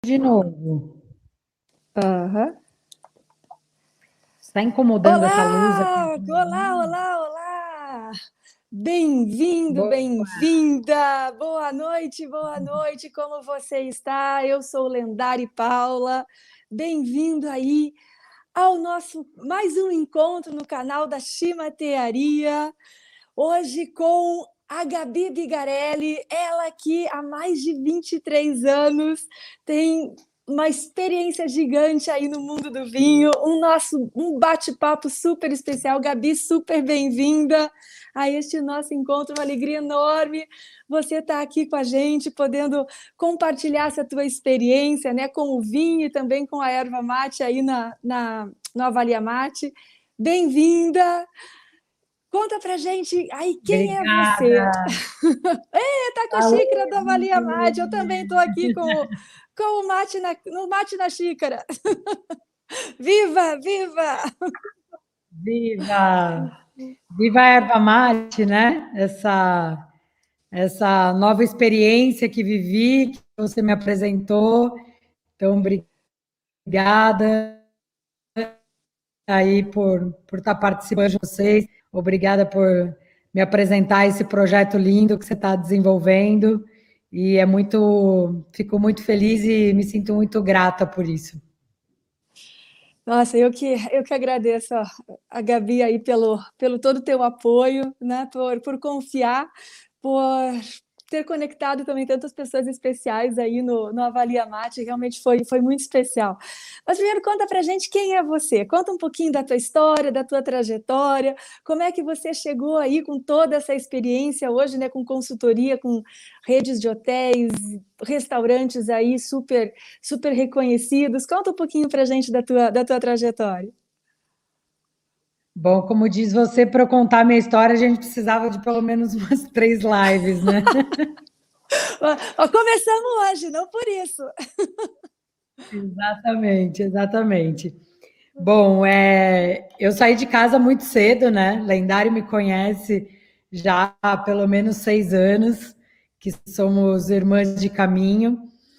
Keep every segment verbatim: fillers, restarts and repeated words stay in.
De novo. Aham. Está incomodando essa luz aqui? Olá, olá, olá, olá! Bem-vindo, Boa. bem-vinda! Boa noite, boa noite, como você está? Eu sou Lendari Paula, bem-vindo aí ao nosso mais um encontro no canal da Chimatearia, hoje com a Gabi Bigarelli, ela que há mais de vinte e três anos tem uma experiência gigante aí no mundo do vinho, um nosso um bate-papo super especial. Gabi, super bem-vinda a este nosso encontro, uma alegria enorme você estar aqui com a gente, podendo compartilhar essa tua experiência, né, com o vinho e também com a erva mate aí na, na, no Avalia Mate. Bem-vinda! Conta pra gente aí quem Obrigada. é você. Ei, tá com a xícara do Avalia Mate, eu também estou aqui com, o, com o mate na, no mate na xícara. Viva, viva! Viva! Viva a erva mate, né? Essa, essa nova experiência que vivi, que você me apresentou. Então, obrigada aí por, por estar participando de vocês. Obrigada por me apresentar esse projeto lindo que você está desenvolvendo. E é muito, fico muito feliz e me sinto muito grata por isso. Nossa, eu que, eu que agradeço a, a Gabi aí pelo, pelo todo o teu apoio, né? Por, por confiar, por ter conectado também tantas pessoas especiais aí no, no Avalia Mate, realmente foi, foi muito especial. Mas primeiro conta pra gente quem é você, conta um pouquinho da tua história, da tua trajetória, como é que você chegou aí com toda essa experiência hoje, né, com consultoria, com redes de hotéis, restaurantes aí super, super reconhecidos. Conta um pouquinho pra gente da tua, da tua trajetória. Bom, como diz você, para eu contar minha história, a gente precisava de pelo menos umas três lives, né? Ó, começamos hoje, não por isso. Exatamente, exatamente. Bom, é, eu saí de casa muito cedo, né? Lendário me conhece já há pelo menos seis anos, que somos irmãs de caminho.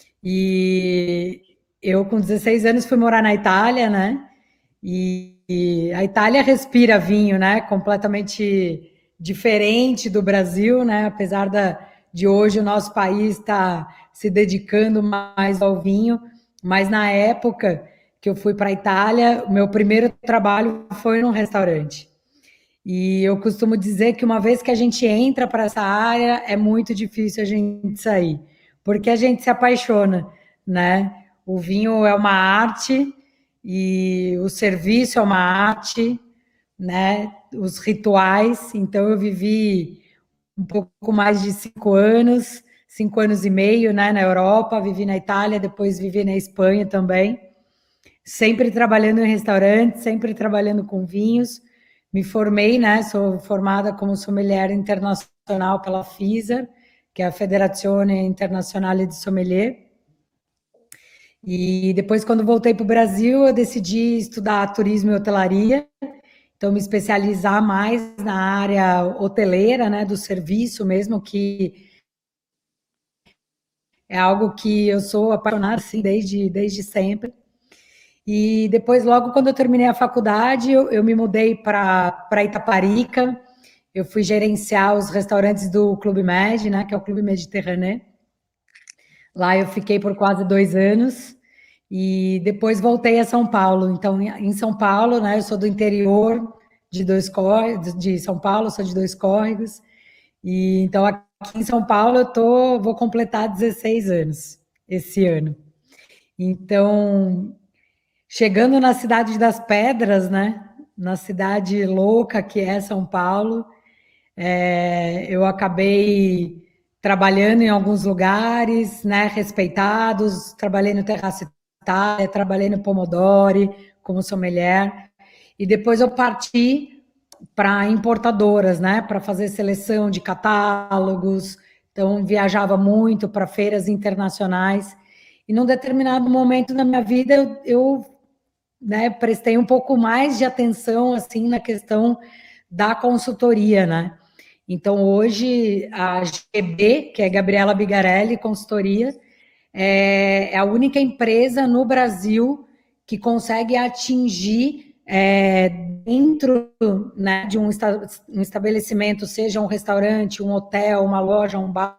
E eu, com dezesseis anos, fui morar na Itália, né? E, e a Itália respira vinho, né? Completamente diferente do Brasil, né? Apesar da, de hoje o nosso país estar se dedicando mais ao vinho, mas na época que eu fui para a Itália, o meu primeiro trabalho foi num restaurante. E eu costumo dizer que uma vez que a gente entra para essa área, é muito difícil a gente sair, porque a gente se apaixona, né? O vinho é uma arte e o serviço é uma arte, né? Os rituais. Então eu vivi um pouco mais de cinco anos, cinco anos e meio, né? Na Europa, vivi na Itália, depois vivi na Espanha também, sempre trabalhando em restaurantes, sempre trabalhando com vinhos. Me formei, né? Sou formada como sommelier internacional pela FISA, que é a Federazione Internazionale di Sommelier. E depois, quando voltei para o Brasil, eu decidi estudar turismo e hotelaria. Então, me especializar mais na área hoteleira, né? Do serviço mesmo, que é algo que eu sou apaixonada, assim, desde, desde sempre. E depois, logo quando eu terminei a faculdade, eu, eu me mudei para Itaparica. Eu fui gerenciar os restaurantes do Clube Med, né, que é o Clube Mediterrâneo. Lá eu fiquei por quase dois anos e depois voltei a São Paulo. Então, em São Paulo, né, eu sou do interior de dois córregos, de São Paulo, sou de Dois Córregos. E então aqui em São Paulo eu tô, vou completar dezesseis anos esse ano. Então, chegando na cidade das pedras, né? Na cidade louca que é São Paulo, é, eu acabei trabalhando em alguns lugares, né? Respeitados. Trabalhei no Terraço Itália, trabalhei no Pomodori como sommelier. E depois eu parti para importadoras, né? Para fazer seleção de catálogos. Então, viajava muito para feiras internacionais. E num determinado momento da minha vida, eu, eu né, prestei um pouco mais de atenção assim na questão da consultoria, né? Então hoje a G B, que é Gabriela Bigarelli Consultoria, é, é a única empresa no Brasil que consegue atingir é, dentro, né, de um, esta, um estabelecimento, seja um restaurante, um hotel, uma loja, um bar.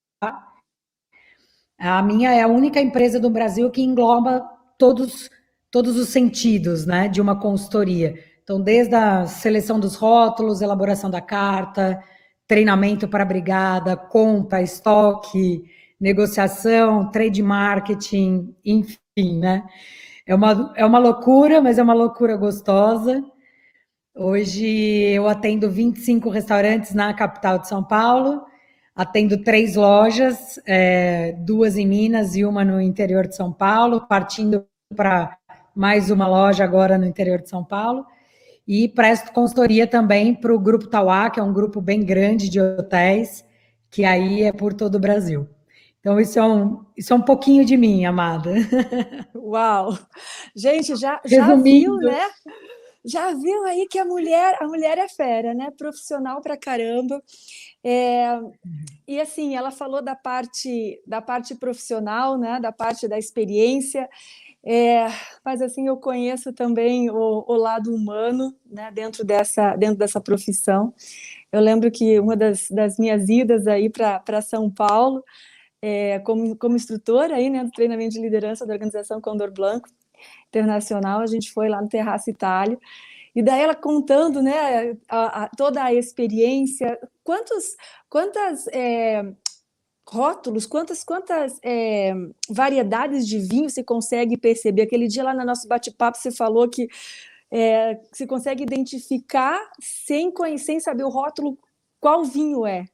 A minha é a única empresa do Brasil que engloba todos, todos os sentidos, né, de uma consultoria. Então, desde a seleção dos rótulos, elaboração da carta, treinamento para a brigada, compra, estoque, negociação, trade marketing, enfim, né? É uma, é uma loucura, mas é uma loucura gostosa. Hoje eu atendo vinte e cinco restaurantes na capital de São Paulo, atendo três lojas, é, duas em Minas e uma no interior de São Paulo, partindo para mais uma loja agora no interior de São Paulo. E presto consultoria também para o Grupo Tauá, que é um grupo bem grande de hotéis, que aí é por todo o Brasil. Então, isso é um, isso é um pouquinho de mim, amada. Uau! Gente, já, já Resumindo, viu, né? Já viu aí que a mulher, a mulher é fera, né? Profissional pra caramba. É, e assim, ela falou da parte, da parte profissional, né? Da parte da experiência. É, mas assim, eu conheço também o, o lado humano, né? Dentro dessa, dentro dessa profissão. Eu lembro que uma das, das minhas idas aí para São Paulo, é, como, como instrutora aí, né, do treinamento de liderança da organização Condor Blanco Internacional, a gente foi lá no Terraço Itália, e daí ela contando, né, a, a, toda a experiência, quantos, quantas é, rótulos, quantas, quantas é, variedades de vinho você consegue perceber. Aquele dia lá no nosso bate-papo você falou que é, você consegue identificar sem, conhecer, sem saber o rótulo qual vinho é.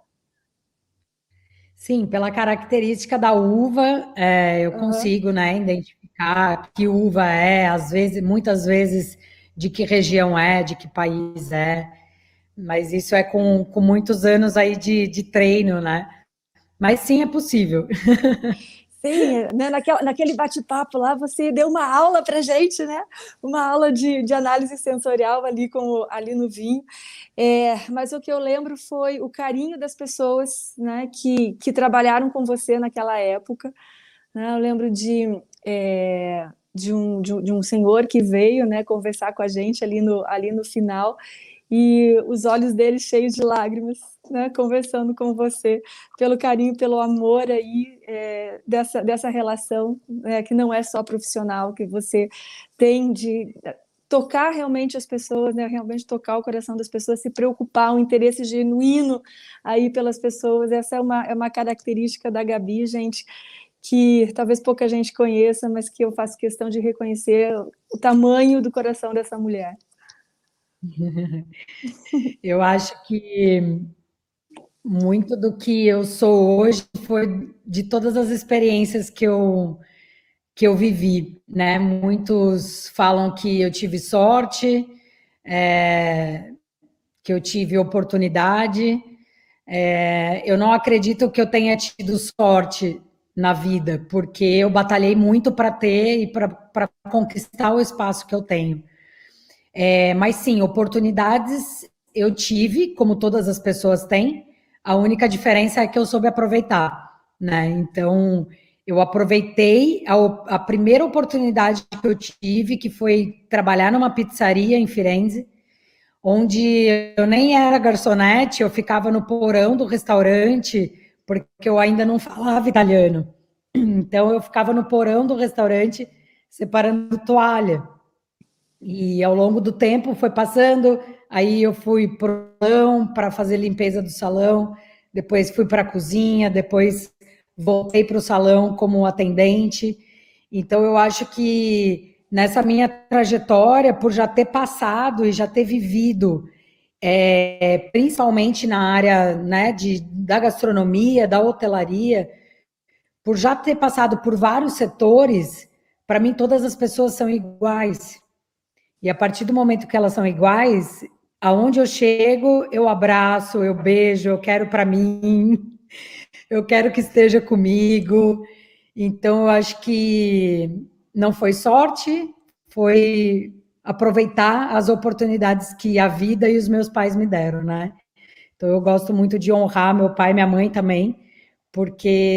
sim, pela característica da uva, é, eu Uhum. consigo, né, identificar que uva é, às vezes, muitas vezes, de que região é, de que país é, mas isso é com, com muitos anos aí de, de treino, né? Mas sim, é possível. Sim, né? Naquela, naquele bate-papo lá, você deu uma aula para gente, né? Uma aula de, de análise sensorial ali, com, ali no vinho. É, mas o que eu lembro foi o carinho das pessoas, né, que, que trabalharam com você naquela época. Né? Eu lembro de, é, de, um, de, um, de um senhor que veio, né, conversar com a gente ali no, ali no final, e os olhos dele cheios de lágrimas, né, conversando com você, pelo carinho, pelo amor aí, é, dessa, dessa relação, né, que não é só profissional, que você tem de tocar realmente as pessoas, né, realmente tocar o coração das pessoas, se preocupar, um interesse genuíno aí pelas pessoas. Essa é uma, é uma característica da Gabi, gente, que talvez pouca gente conheça, mas que eu faço questão de reconhecer o tamanho do coração dessa mulher. Eu acho que muito do que eu sou hoje foi de todas as experiências que eu, que eu vivi, né? Muitos falam que eu tive sorte, é, que eu tive oportunidade. É, eu não acredito que eu tenha tido sorte na vida, porque eu batalhei muito para ter e para conquistar o espaço que eu tenho. É, mas sim, oportunidades eu tive, como todas as pessoas têm. A única diferença é que eu soube aproveitar, né? Então, eu aproveitei a, a primeira oportunidade que eu tive, que foi trabalhar numa pizzaria em Firenze, onde eu nem era garçonete, eu ficava no porão do restaurante, porque eu ainda não falava italiano. Então, eu ficava no porão do restaurante separando toalha. E ao longo do tempo foi passando, aí eu fui para o salão para fazer limpeza do salão, depois fui para a cozinha, depois voltei para o salão como atendente. Então eu acho que nessa minha trajetória, por já ter passado e já ter vivido, é, principalmente na área, né, de, da gastronomia, da hotelaria, por já ter passado por vários setores, para mim todas as pessoas são iguais. E a partir do momento que elas são iguais, aonde eu chego, eu abraço, eu beijo, eu quero para mim, eu quero que esteja comigo. Então, eu acho que não foi sorte, foi aproveitar as oportunidades que a vida e os meus pais me deram, né? Então, eu gosto muito de honrar meu pai e minha mãe também, porque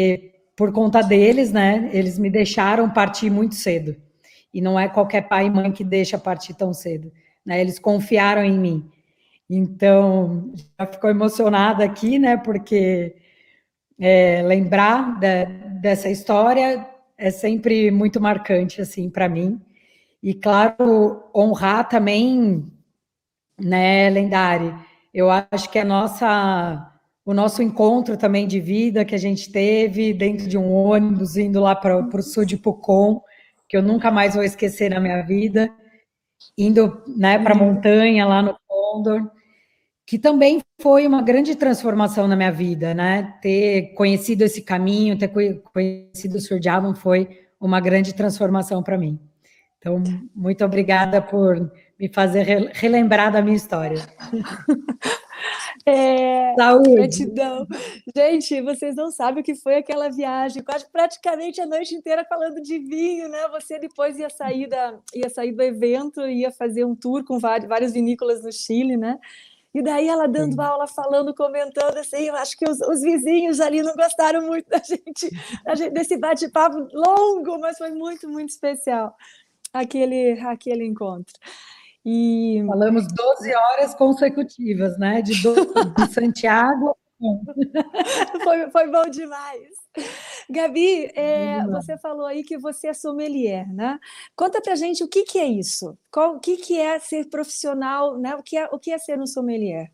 por conta deles, né? Eles me deixaram partir muito cedo. E não é qualquer pai e mãe que deixa partir tão cedo, né? Eles confiaram em mim. Então, já ficou emocionada aqui, né? Porque é, lembrar de, dessa história é sempre muito marcante, assim, para mim. E, claro, honrar também, né, Lendari? Eu acho que a nossa, o nosso encontro também de vida que a gente teve dentro de um ônibus, indo lá para o sul de Pucón, que eu nunca mais vou esquecer na minha vida, indo, né, para a montanha lá no Condor, que também foi uma grande transformação na minha vida, né? Ter conhecido esse caminho, ter conhecido o Surjavan foi uma grande transformação para mim. Então, muito obrigada por me fazer relembrar da minha história. É, Saúde! Gratidão. Gente, vocês não sabem o que foi aquela viagem, quase praticamente a noite inteira falando de vinho, né? Você depois ia sair, da, ia sair do evento, ia fazer um tour com várias, várias vinícolas no Chile, né? E daí ela dando Sim. aula, falando, comentando, assim, eu acho que os, os vizinhos ali não gostaram muito da gente, da gente desse bate-papo longo, mas foi muito, muito especial aquele, aquele encontro. E... Falamos doze horas consecutivas, né? De, do... de Santiago. foi, foi bom demais. Gabi, é, você falou aí que você é sommelier, né? Conta pra gente o que, que é isso, Qual, o que, que é ser profissional, né? O que é, o que é ser um sommelier?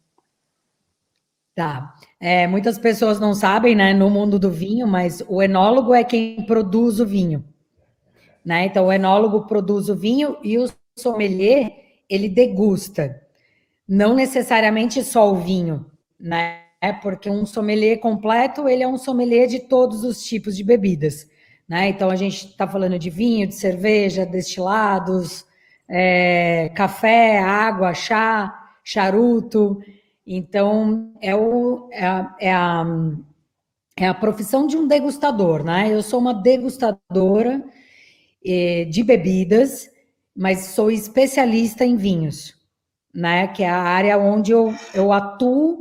Tá. É, muitas pessoas não sabem, né, no mundo do vinho, mas o enólogo é quem produz o vinho, né? Então, o enólogo produz o vinho e o sommelier, ele degusta. Não necessariamente só o vinho, né? Porque um sommelier completo, ele é um sommelier de todos os tipos de bebidas, né? Então, a gente está falando de vinho, de cerveja, destilados, é, café, água, chá, charuto. Então, é, o, é, a, é, a, é a profissão de um degustador, né? Eu sou uma degustadora eh, de bebidas, mas sou especialista em vinhos, né? Que é a área onde eu, eu atuo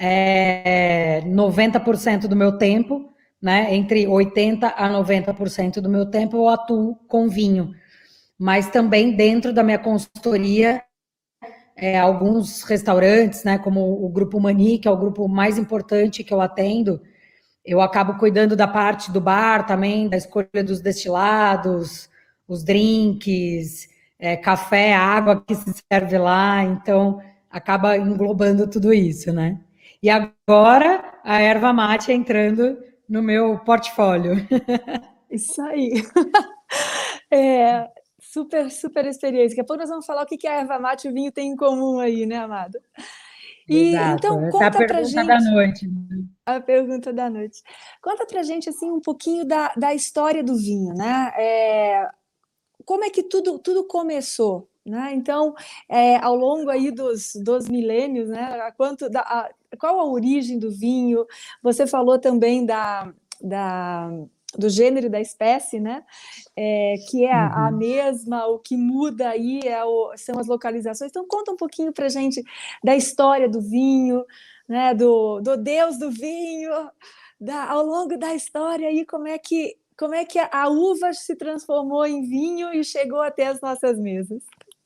é, noventa por cento do meu tempo, né? Entre oitenta por cento a noventa por cento do meu tempo eu atuo com vinho. Mas também dentro da minha consultoria, é, alguns restaurantes, né? Como o Grupo Mani, que é o grupo mais importante que eu atendo, eu acabo cuidando da parte do bar também, da escolha dos destilados, os drinks, é, café, água que se serve lá, então acaba englobando tudo isso, né? E agora a erva mate entrando no meu portfólio. Isso aí. É, super, super experiência. Daqui a pouco nós vamos falar o que a erva mate e o vinho têm em comum aí, né, amado? E Exato. então Essa conta é a pra pergunta gente da noite. a pergunta da noite. Conta pra gente assim um pouquinho da, da história do vinho, né? É, como é que tudo, tudo começou, né? Então, é, ao longo aí dos, dos milênios, né? A quanto da, a, qual a origem do vinho? Você falou também da, da do gênero e da espécie, né? É, que é a, a mesma, o que muda aí é o, são as localizações. Então, conta um pouquinho para a gente da história do vinho, né? do, do Deus do vinho, da, ao longo da história aí, como é que, como é que a, a uva se transformou em vinho e chegou até as nossas mesas.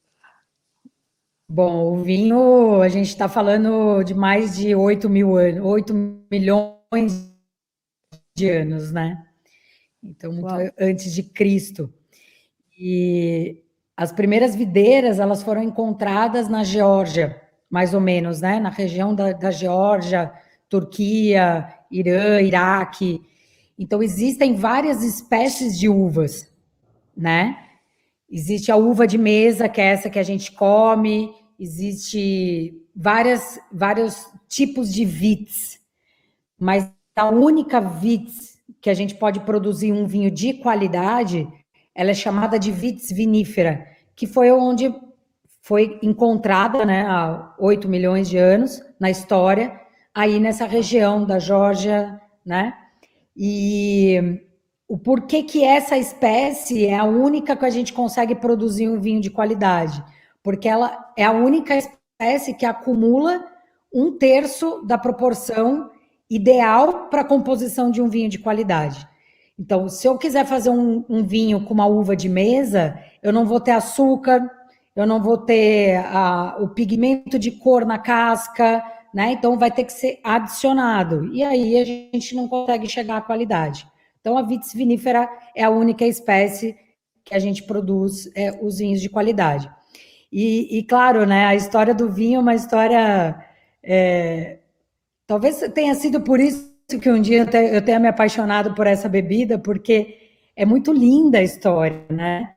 Bom, o vinho, a gente está falando de mais de oito mil anos, oito milhões de anos, né? Então, muito Uau. Antes de Cristo. E as primeiras videiras, elas foram encontradas na Geórgia, mais ou menos, né? Na região da, da Geórgia, Turquia, Irã, Iraque. Então, existem várias espécies de uvas, né? Existe a uva de mesa, que é essa que a gente come, existe várias, vários tipos de vites, mas a única vites que a gente pode produzir um vinho de qualidade, ela é chamada de vitis vinífera, que foi onde foi encontrada, né, há oito milhões de anos na história, aí nessa região da Geórgia, né? E o porquê que essa espécie é a única que a gente consegue produzir um vinho de qualidade? Porque ela é a única espécie que acumula um terço da proporção ideal para a composição de um vinho de qualidade. Então, se eu quiser fazer um, um vinho com uma uva de mesa, eu não vou ter açúcar, eu não vou ter a, o pigmento de cor na casca, né? Então, vai ter que ser adicionado. E aí a gente não consegue chegar à qualidade. Então, a Vitis vinifera é a única espécie que a gente produz é, os vinhos de qualidade. E, e, claro, né, a história do vinho é uma história... É, talvez tenha sido por isso que um dia eu tenha me apaixonado por essa bebida, porque é muito linda a história, né?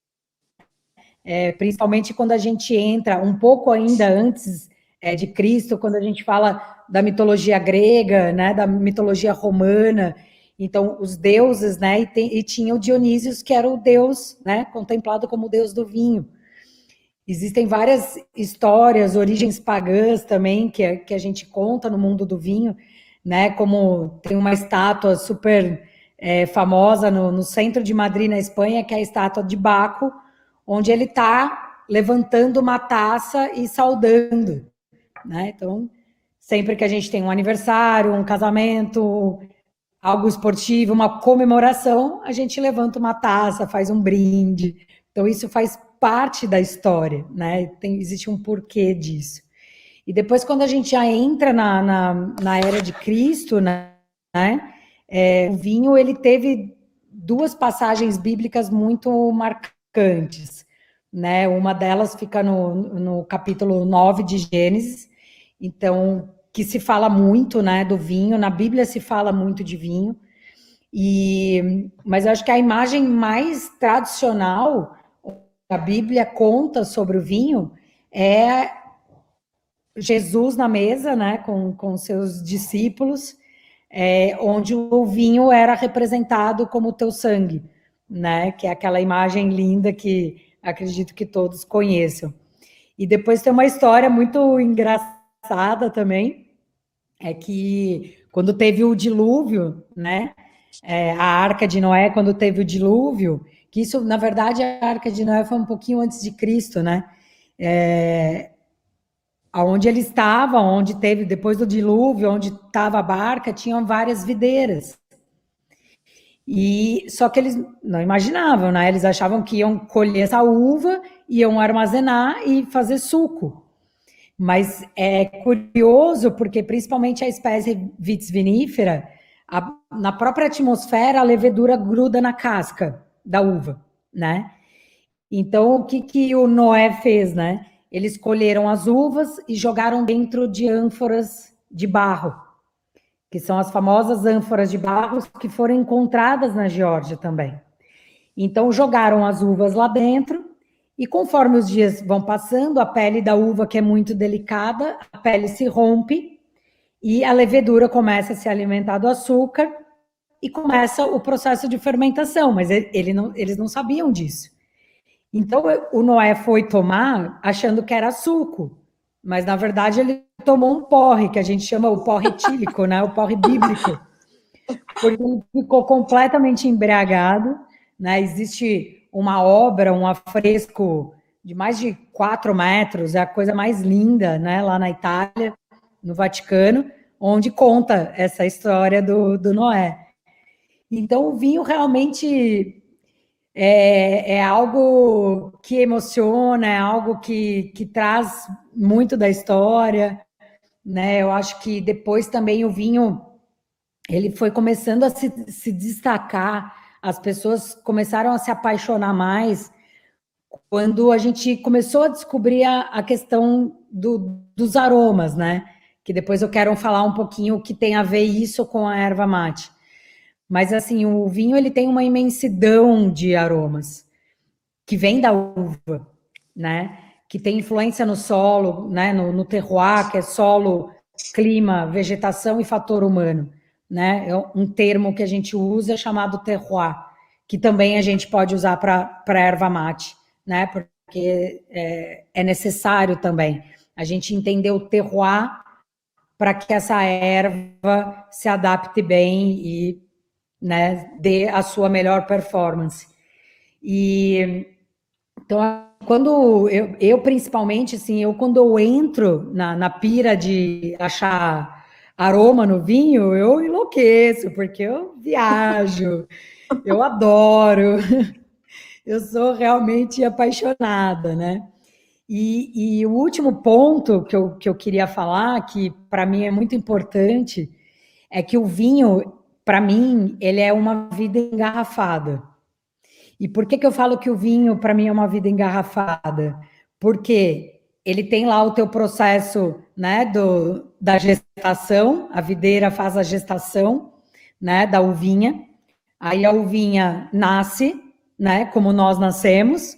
É, principalmente quando a gente entra um pouco ainda antes é, de Cristo, quando a gente fala da mitologia grega, né, da mitologia romana. Então, os deuses, né, e, tem, e tinha o Dionísio, que era o deus, né, contemplado como o deus do vinho. Existem várias histórias, origens pagãs também, que, que a gente conta no mundo do vinho, né? Como tem uma estátua super é, famosa no, no centro de Madrid, na Espanha, que é a estátua de Baco, onde ele está levantando uma taça e saudando, né? Então, sempre que a gente tem um aniversário, um casamento, algo esportivo, uma comemoração, a gente levanta uma taça, faz um brinde. Então, isso faz parte da história, né? Tem, existe um porquê disso. E depois, quando a gente já entra na, na, na era de Cristo, né? É, o vinho, ele teve duas passagens bíblicas muito marcantes, né? Uma delas fica no, no capítulo nove de Gênesis, então, que se fala muito, né, do vinho, na Bíblia se fala muito de vinho, e, mas eu acho que a imagem mais tradicional a Bíblia conta sobre o vinho é Jesus na mesa, né, com, com seus discípulos, é, onde o vinho era representado como o teu sangue, né, que é aquela imagem linda que acredito que todos conheçam. E depois tem uma história muito engraçada também, é que quando teve o dilúvio, né, é, a Arca de Noé, quando teve o dilúvio, que isso, na verdade, a Arca de Noé foi um pouquinho antes de Cristo, né? É, onde ele estava, onde teve, depois do dilúvio, onde estava a barca, tinham várias videiras. E só que eles não imaginavam, né? Eles achavam que iam colher essa uva, iam armazenar e fazer suco. Mas é curioso porque, principalmente a espécie Vitis vinifera, a, na própria atmosfera, a levedura gruda na casca da uva, né? Então, o que, que o Noé fez, né? Eles colheram as uvas e jogaram dentro de ânforas de barro, que são as famosas ânforas de barro que foram encontradas na Geórgia também. Então, jogaram as uvas lá dentro e conforme os dias vão passando, a pele da uva, que é muito delicada, a pele se rompe e a levedura começa a se alimentar do açúcar e começa o processo de fermentação, mas ele não, eles não sabiam disso. Então, o Noé foi tomar achando que era suco, mas, na verdade, ele tomou um porre, que a gente chama o porre etílico, né? O porre bíblico, porque ele ficou completamente embriagado, né? Existe uma obra, um afresco de mais de quatro metros, é a coisa mais linda, né? Lá na Itália, no Vaticano, onde conta essa história do, do Noé. Então, o vinho realmente é, é algo que emociona, é algo que, que traz muito da história, né? Eu acho que depois também o vinho, ele foi começando a se, se destacar, as pessoas começaram a se apaixonar mais quando a gente começou a descobrir a, a questão do, dos aromas, né? Que depois eu quero falar um pouquinho o que tem a ver isso com a erva mate. Mas, assim, o vinho, ele tem uma imensidão de aromas que vem da uva, né? Que tem influência no solo, né? No, no terroir, que é solo, clima, vegetação e fator humano, né? É um termo que a gente usa chamado terroir, que também a gente pode usar para erva mate, né? Porque é, é necessário também a gente entender o terroir para que essa erva se adapte bem e, né, dê a sua melhor performance. E então, quando eu, eu principalmente, assim, eu quando eu entro na, na pira de achar aroma no vinho, eu enlouqueço, porque eu viajo, Eu adoro, eu sou realmente apaixonada, né? E, e o último ponto que eu, que eu queria falar, que para mim é muito importante, é que o vinho, para mim, ele é uma vida engarrafada. E por que que eu falo que o vinho, para mim, é uma vida engarrafada? Porque ele tem lá o teu processo, né, do, da gestação, a videira faz a gestação, né, da uvinha, aí a uvinha nasce, né, como nós nascemos,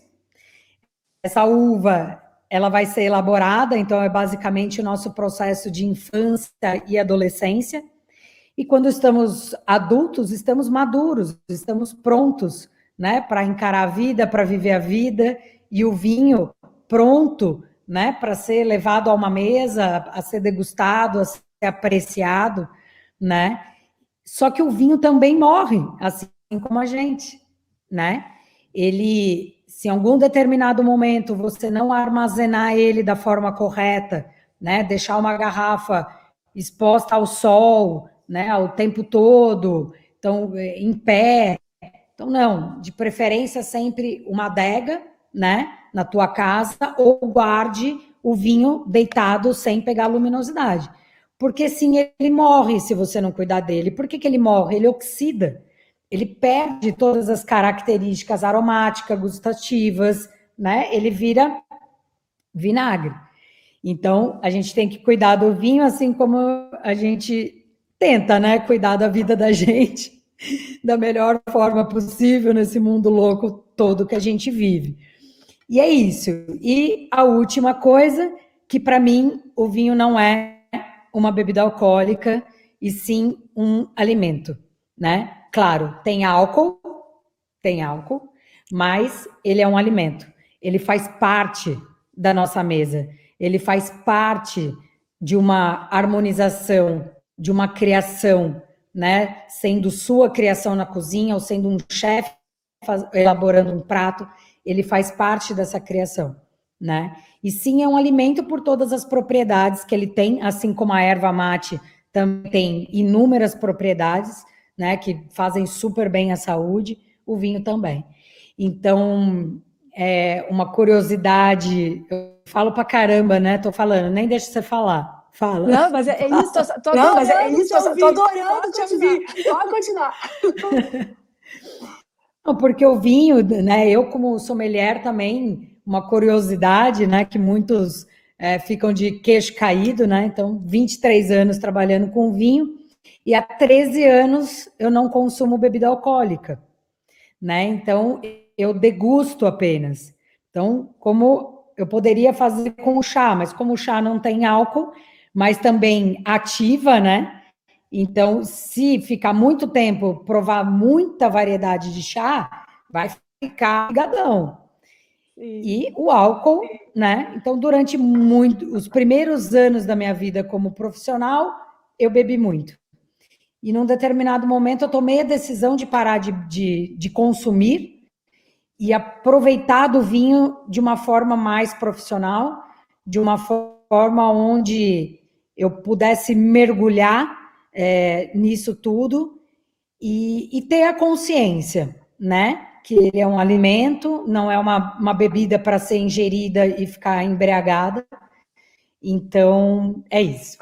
essa uva, ela vai ser elaborada, então é basicamente o nosso processo de infância e adolescência, e quando estamos adultos, estamos maduros, estamos prontos, né, para encarar a vida, para viver a vida, e o vinho pronto, né, para ser levado a uma mesa, a ser degustado, a ser apreciado, né? Só que o vinho também morre, assim como a gente, né? Ele, se em algum determinado momento você não armazenar ele da forma correta, né, deixar uma garrafa exposta ao sol, né, o tempo todo, então em pé, então não, de preferência sempre uma adega, né, na tua casa, ou guarde o vinho deitado sem pegar luminosidade, porque sim, ele morre se você não cuidar dele. Por que que ele morre? Ele oxida, ele perde todas as características aromáticas, gustativas, né, ele vira vinagre. Então, a gente tem que cuidar do vinho, assim como a gente tenta, né, cuidar da vida da gente da melhor forma possível nesse mundo louco todo que a gente vive. E é isso. E a última coisa, que para mim o vinho não é uma bebida alcoólica, e sim um alimento, né? Claro, tem álcool, tem álcool, mas ele é um alimento. Ele faz parte da nossa mesa. Ele faz parte de uma harmonização, de uma criação, né? Sendo sua criação na cozinha ou sendo um chefe elaborando um prato, ele faz parte dessa criação, né? E sim, é um alimento por todas as propriedades que ele tem, assim como a erva mate também tem inúmeras propriedades, né, que fazem super bem à saúde, o vinho também. Então, é uma curiosidade, eu falo pra caramba, né? Tô falando, nem deixa você falar. Fala. Não, mas é, é isso, tô, tô Não, adorando mas é isso, te tô, ouvir. tô adorando Pode te continuar. ouvir. Pode continuar. Não, porque o vinho, né? Eu, como sommelier, também, uma curiosidade, né? Que muitos é, ficam de queixo caído, né? Então, vinte e três anos trabalhando com vinho, e há treze anos eu não consumo bebida alcoólica, né? Então, eu degusto apenas. Então, como eu poderia fazer com o chá, mas como o chá não tem álcool, mas também ativa, né? Então, se ficar muito tempo, provar muita variedade de chá, vai ficar ligadão. E o álcool, né? Então, durante muito, os primeiros anos da minha vida como profissional, eu bebi muito. E num determinado momento eu tomei a decisão de parar de, de, de consumir e aproveitar do vinho de uma forma mais profissional, de uma forma onde eu pudesse mergulhar é, nisso tudo e, e ter a consciência, né? Que ele é um alimento, não é uma, uma bebida para ser ingerida e ficar embriagada. Então, é isso.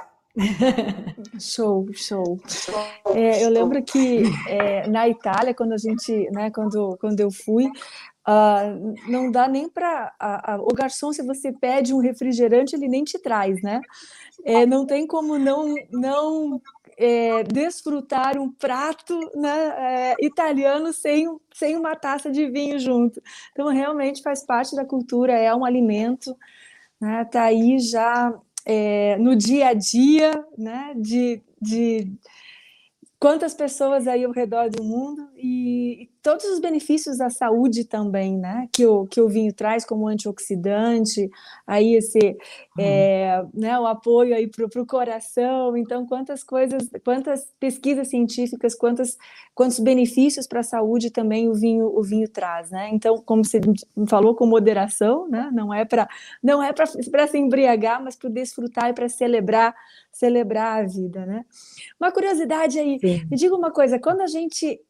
Show, show. É, eu lembro que é, na Itália, quando a gente, né, quando, quando eu fui, uh, não dá nem para o garçom, se você pede um refrigerante, ele nem te traz, né? É, não tem como não não é, desfrutar um prato, né, é, italiano sem, sem uma taça de vinho junto. Então, realmente faz parte da cultura, é um alimento, né? Tá aí já é, no dia a dia, né, de, de quantas pessoas aí ao redor do mundo e, e todos os benefícios da saúde também, né, que o, que o vinho traz como antioxidante, aí esse, é, né, o apoio aí para o coração, então quantas coisas, quantas pesquisas científicas, quantas, quantos benefícios para a saúde também o vinho, o vinho traz, né, então como você falou, com moderação, né, não é para não é para se embriagar, mas para desfrutar e para celebrar, celebrar a vida, né. Uma curiosidade aí, Sim. me diga uma coisa, quando a gente abre uma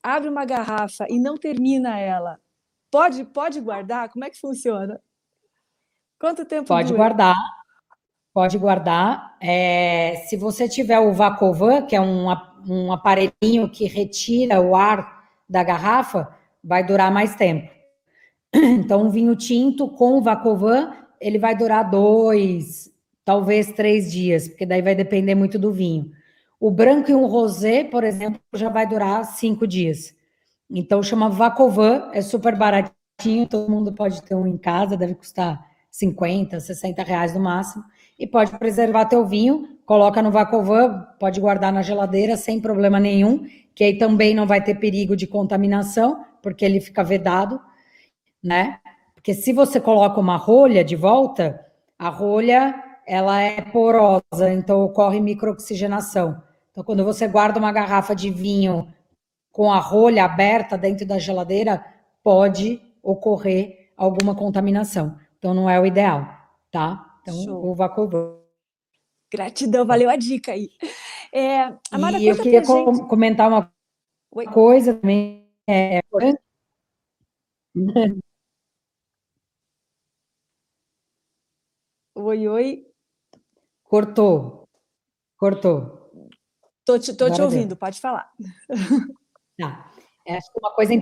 uma garrafa e não termina ela, pode, pode guardar? Como é que funciona? Quanto tempo Pode dura? guardar, pode guardar. É, se você tiver o Vacovan, que é um, um aparelhinho que retira o ar da garrafa, vai durar mais tempo. Então, um vinho tinto com o Vacovan, ele vai durar dois, talvez três dias, porque daí vai depender muito do vinho. O branco e um rosé, por exemplo, já vai durar cinco dias. Então, chama Vacovan, é super baratinho, todo mundo pode ter um em casa, deve custar cinquenta, sessenta reais no máximo, e pode preservar teu vinho, coloca no Vacovan, pode guardar na geladeira sem problema nenhum, que aí também não vai ter perigo de contaminação, porque ele fica vedado, né? Porque se você coloca uma rolha de volta, a rolha, ela é porosa, então ocorre microoxigenação. Então, quando você guarda uma garrafa de vinho com a rolha aberta dentro da geladeira, pode ocorrer alguma contaminação. Então, não é o ideal, tá? Então, Show. o Vacovan. Gratidão, valeu a dica aí. É, Amada, e eu conta queria pra gente. comentar uma Oi. coisa também. É... Oi, oi. Cortou. Cortou. Tô te, tô te Agora ouvindo, deu. pode falar. Tá. É, acho que uma coisa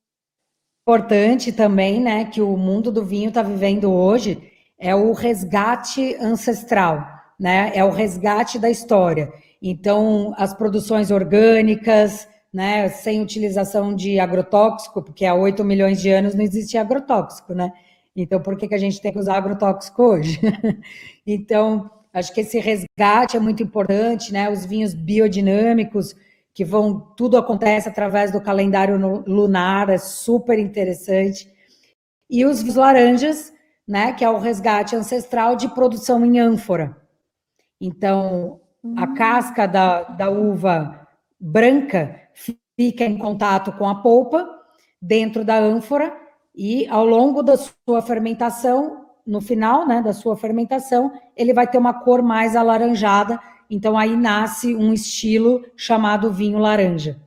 importante também, né, que o mundo do vinho está vivendo hoje é o resgate ancestral, né? É o resgate da história. Então, as produções orgânicas, né, sem utilização de agrotóxico, porque há oito milhões de anos não existia agrotóxico, né? Então, por que, que a gente tem que usar agrotóxico hoje? Então, acho que esse resgate é muito importante, né? Os vinhos biodinâmicos, que vão, tudo acontece através do calendário lunar, é super interessante. E os vinhos laranjas, né, que é o resgate ancestral de produção em ânfora. Então, a casca da, da uva branca fica em contato com a polpa dentro da ânfora e ao longo da sua fermentação, no final, né, da sua fermentação, ele vai ter uma cor mais alaranjada. Então, aí nasce um estilo chamado vinho laranja.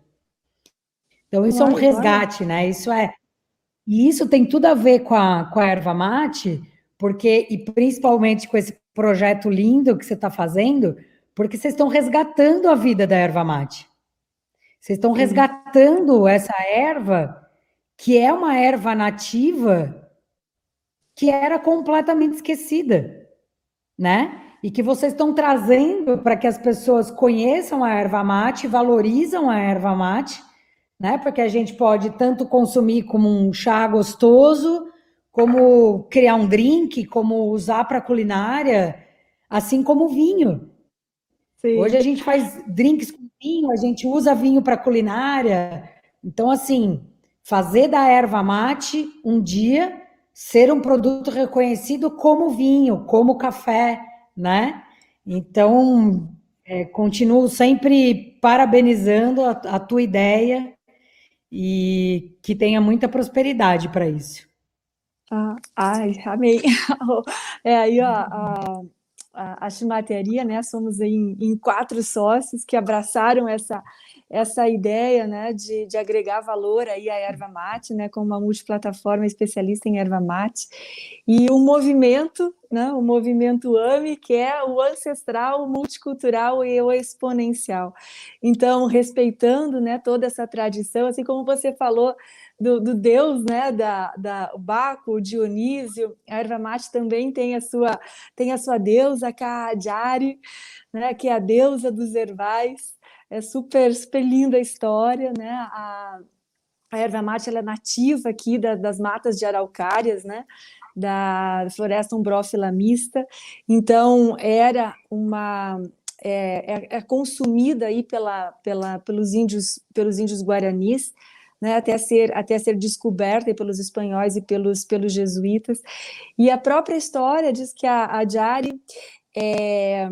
Então, isso Olha, é um resgate, olha. né? Isso é... E isso tem tudo a ver com a, com a erva mate, porque, e principalmente com esse projeto lindo que você está fazendo, porque vocês estão resgatando a vida da erva mate. Vocês estão resgatando essa erva, que é uma erva nativa, que era completamente esquecida, né? E que vocês estão trazendo para que as pessoas conheçam a erva mate, valorizam a erva mate, né? Porque a gente pode tanto consumir como um chá gostoso, como criar um drink, como usar para culinária, assim como o vinho. Sim. Hoje a gente faz drinks com vinho, a gente usa vinho para culinária. Então, assim, fazer da erva mate um dia ser um produto reconhecido como vinho, como café, né? Então, é, continuo sempre parabenizando a, a tua ideia e que tenha muita prosperidade para isso. Ah, ai, amei. É aí, ó, a, a, a Chimateria, né? Somos em, em quatro sócios que abraçaram essa, essa ideia, né, de, de agregar valor aí à erva mate, né, como uma multiplataforma especialista em erva mate, e o movimento, né, o movimento AME, que é o ancestral, o multicultural e o exponencial. Então, respeitando, né, toda essa tradição, assim como você falou do, do deus, né, da, da o Baco, o Dionísio, a erva mate também tem a sua, tem a sua deusa, Kahajari, né, que é a deusa dos herbais. É super, super linda a história, né? A, a erva mate ela é nativa aqui da, das matas de araucárias, né? Da floresta umbrófila mista. Então, era uma... É, é, é consumida aí pela, pela, pelos, índios, pelos índios guaranis, né, até ser, até ser descoberta pelos espanhóis e pelos, pelos jesuítas. E a própria história diz que a, a Jari... É,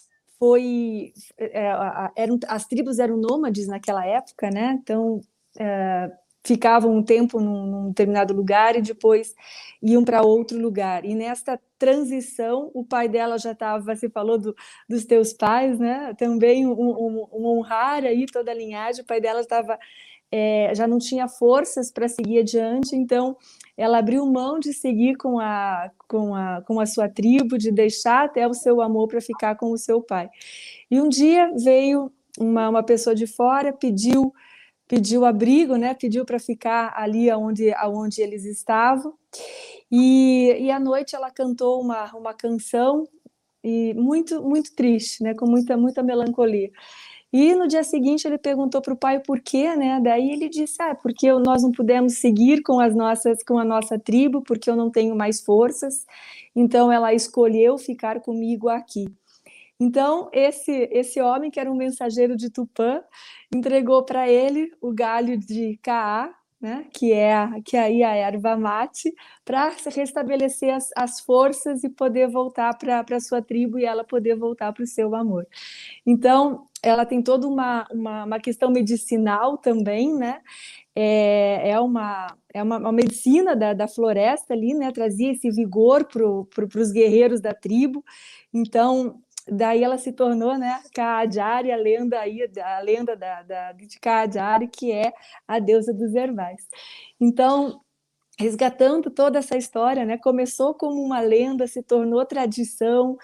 foi é, eram, as tribos eram nômades naquela época, né? Então é, ficavam um tempo num, num determinado lugar e depois iam para outro lugar. E nesta transição, o pai dela já estava, você falou do, dos teus pais, né? Também um, um, um honrar aí toda a linhagem. O pai dela estava é, já não tinha forças para seguir adiante, então ela abriu mão de seguir com a, com a, com a sua tribo, de deixar até o seu amor para ficar com o seu pai. E um dia veio uma, uma pessoa de fora, pediu, pediu abrigo, né? Pediu para ficar ali onde, onde eles estavam, e, e à noite ela cantou uma, uma canção e muito, muito triste, né? Com muita, muita melancolia. E no dia seguinte ele perguntou para o pai por quê, né? Daí ele disse, ah, porque nós não pudemos seguir com as nossas, com a nossa tribo, porque eu não tenho mais forças. Então ela escolheu ficar comigo aqui. Então esse esse homem, que era um mensageiro de Tupã, entregou para ele o galho de Kaá, né? Que é que é aí a erva mate, para restabelecer as, as forças e poder voltar para a sua tribo e ela poder voltar para o seu amor. Então ela tem toda uma, uma, uma questão medicinal também, né? É, é, uma, é uma, uma medicina da, da floresta ali, né? Trazia esse vigor para pro, os guerreiros da tribo. Então, daí ela se tornou, né, Kaadjari, a lenda, aí, a lenda da, da, de Kaadjari, que é a deusa dos herbais. Então, resgatando toda essa história, né? Começou como uma lenda, se tornou tradição,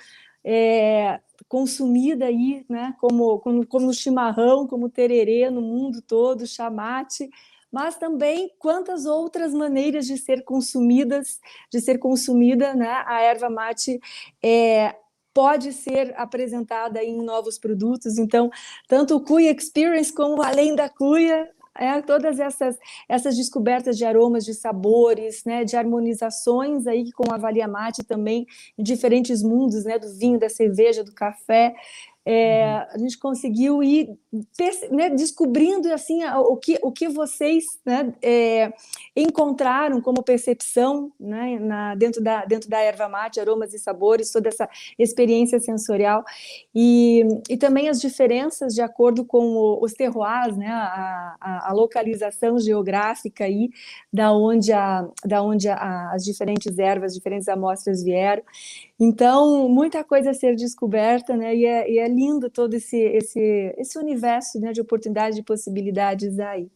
é, consumida aí, né? Como, como, como chimarrão, como tererê no mundo todo, chamate, mas também quantas outras maneiras de ser consumidas, de ser consumida, né? A erva mate é, pode ser apresentada em novos produtos. Então, tanto o Cuia Experience como Além da Cuia, é, todas essas, essas descobertas de aromas, de sabores, né, de harmonizações aí com a Valia Mate também, em diferentes mundos, né, do vinho, da cerveja, do café. É, uhum. A gente conseguiu ir, né, descobrindo assim, o, que, o que vocês, né, é, encontraram como percepção, né, na, dentro, da, dentro da erva mate, aromas e sabores, toda essa experiência sensorial, e, e também as diferenças de acordo com o, os terroirs, né, a, a, a localização geográfica aí, da onde, a, da onde a, as diferentes ervas, diferentes amostras vieram. Então, muita coisa a ser descoberta, né? E é, e é lindo todo esse, esse, esse universo, né, de oportunidades, de possibilidades aí.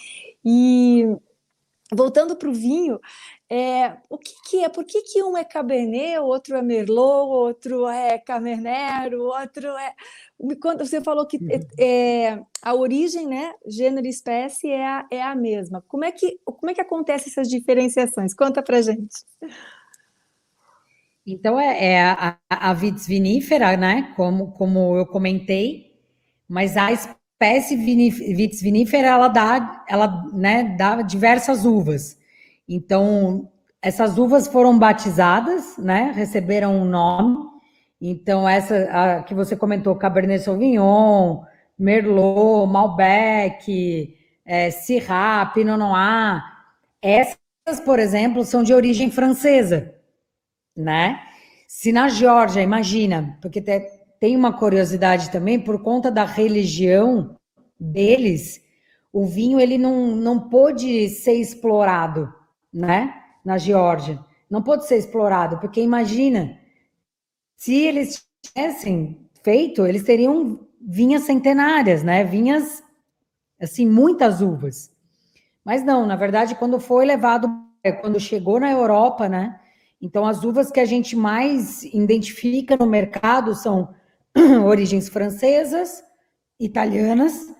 E voltando para o vinho, é, o que, que é? Por que, que um é Cabernet, o outro é Merlot, o outro é Cabernet, o outro é... Quando você falou que é, é, a origem, né, gênero e espécie é a, é a mesma. Como é que, como é que acontecem essas diferenciações? Conta para gente. Então, é, é a, a vitis vinífera, né, como, como eu comentei, mas a espécie vitis vinífera, ela dá, ela, né, dá diversas uvas. Então, essas uvas foram batizadas, né, receberam um nome. Então, essa a, que você comentou, Cabernet Sauvignon, Merlot, Malbec, é, Syrah, Pinot Noir, essas, por exemplo, são de origem francesa, né? Se na Geórgia, imagina, porque tem uma curiosidade também, por conta da religião deles, o vinho ele não, não pôde ser explorado, né? Na Geórgia. Não pôde ser explorado, porque imagina, se eles tivessem feito, eles teriam vinhas centenárias, né? Vinhas, assim, muitas uvas. Mas não, na verdade, quando foi levado, quando chegou na Europa, né? Então, as uvas que a gente mais identifica no mercado são origens francesas, italianas,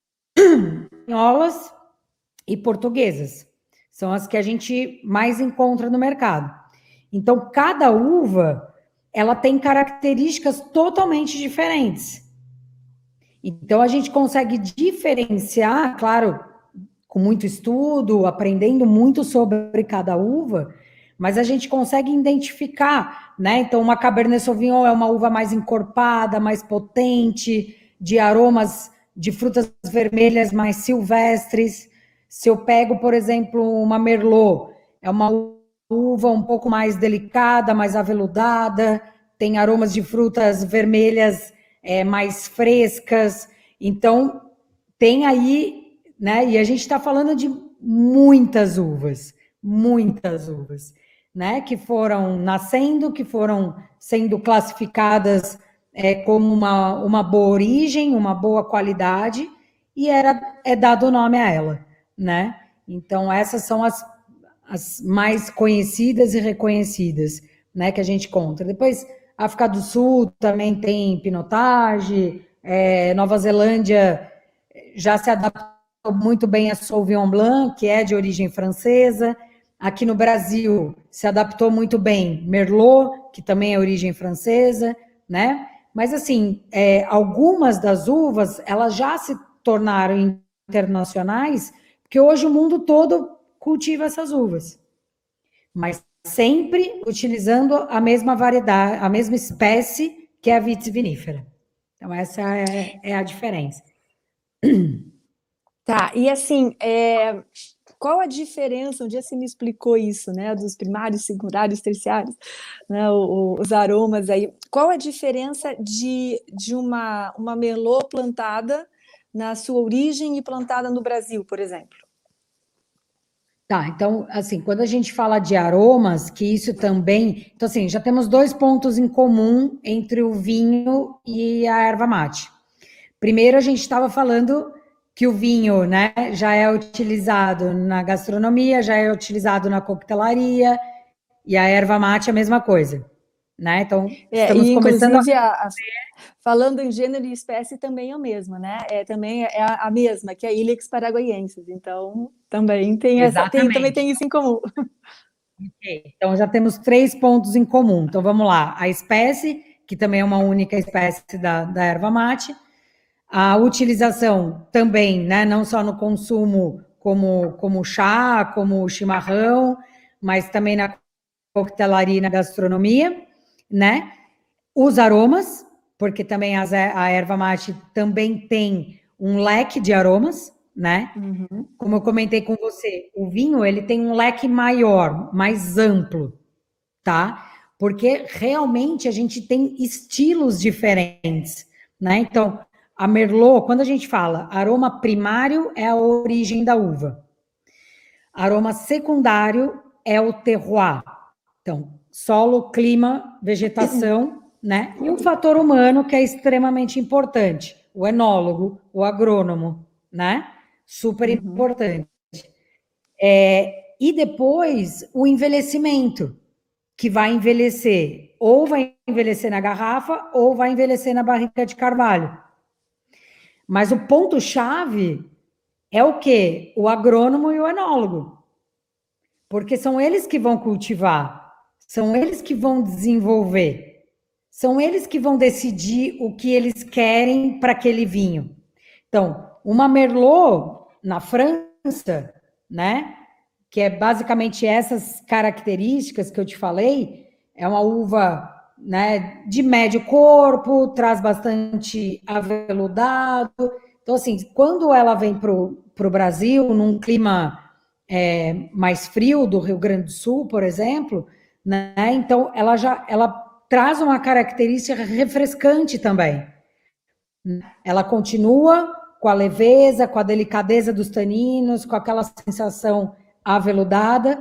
espanholas e portuguesas. São as que a gente mais encontra no mercado. Então, cada uva, ela tem características totalmente diferentes. Então, a gente consegue diferenciar, claro, com muito estudo, aprendendo muito sobre cada uva, mas a gente consegue identificar, né? Então, uma Cabernet Sauvignon é uma uva mais encorpada, mais potente, de aromas de frutas vermelhas mais silvestres. Se eu pego, por exemplo, uma Merlot, é uma uva um pouco mais delicada, mais aveludada, tem aromas de frutas vermelhas é, mais frescas. Então, tem aí, né? E a gente está falando de muitas uvas, muitas uvas, né? Que foram nascendo, que foram sendo classificadas é, como uma, uma boa origem, uma boa qualidade, e era, é dado o nome a ela. né? Então, essas são as, as mais conhecidas e reconhecidas, né, que a gente conta. Depois, África do Sul também tem pinotage, é, Nova Zelândia já se adaptou muito bem a Sauvignon Blanc, que é de origem francesa. Aqui no Brasil se adaptou muito bem Merlot, que também é origem francesa, né? Mas assim, é, algumas das uvas elas já se tornaram internacionais, porque hoje o mundo todo cultiva essas uvas, mas sempre utilizando a mesma variedade, a mesma espécie que é a vitis vinífera. Então essa é, é a diferença. Tá, e assim, é, qual a diferença? Um dia você me explicou isso, né? Dos primários, secundários, terciários, né? O, o, os aromas aí. Qual a diferença de, de uma, uma Merlot plantada na sua origem e plantada no Brasil, por exemplo? Tá, então, assim, quando a gente fala de aromas, que isso também. Então, assim, já temos dois pontos em comum entre o vinho e a erva mate. Primeiro, a gente estava falando que o vinho, né, já é utilizado na gastronomia, já é utilizado na coquetelaria, e a erva mate é a mesma coisa, né? Então, É, estamos e começando a... inclusive, a, a, falando em gênero e espécie, também é o mesmo, né? É, também é a, a mesma, que é a Ilex paraguaiensis. Então, também tem essa, tem, também Exatamente. tem isso em comum. Okay. Então, já temos três pontos em comum. Então, vamos lá. A espécie, que também é uma única espécie da, da erva mate, a utilização também, né, não só no consumo como, como chá, como chimarrão, mas também na coquetelaria e na gastronomia, né? Os aromas, porque também as, a erva mate também tem um leque de aromas, né? Uhum. Como eu comentei com você, o vinho ele tem um leque maior, mais amplo, tá? Porque realmente a gente tem estilos diferentes, né? Então, a Merlot, quando a gente fala aroma primário, é a origem da uva. Aroma secundário é o terroir. Então, solo, clima, vegetação, né? E um fator humano que é extremamente importante, o enólogo, o agrônomo, né? Super Uhum. importante. É, e depois, o envelhecimento, que vai envelhecer, ou vai envelhecer na garrafa, ou vai envelhecer na barrica de carvalho. Mas o ponto-chave é o quê? O agrônomo e o enólogo. Porque são eles que vão cultivar, são eles que vão desenvolver, são eles que vão decidir o que eles querem para aquele vinho. Então, uma Merlot na França, né, que é basicamente essas características que eu te falei, é uma uva, né, de médio corpo, traz bastante aveludado. Então, assim, quando ela vem para o Brasil, num clima é, mais frio do Rio Grande do Sul, por exemplo, né, então ela já ela traz uma característica refrescante também. Ela continua com a leveza, com a delicadeza dos taninos, com aquela sensação aveludada,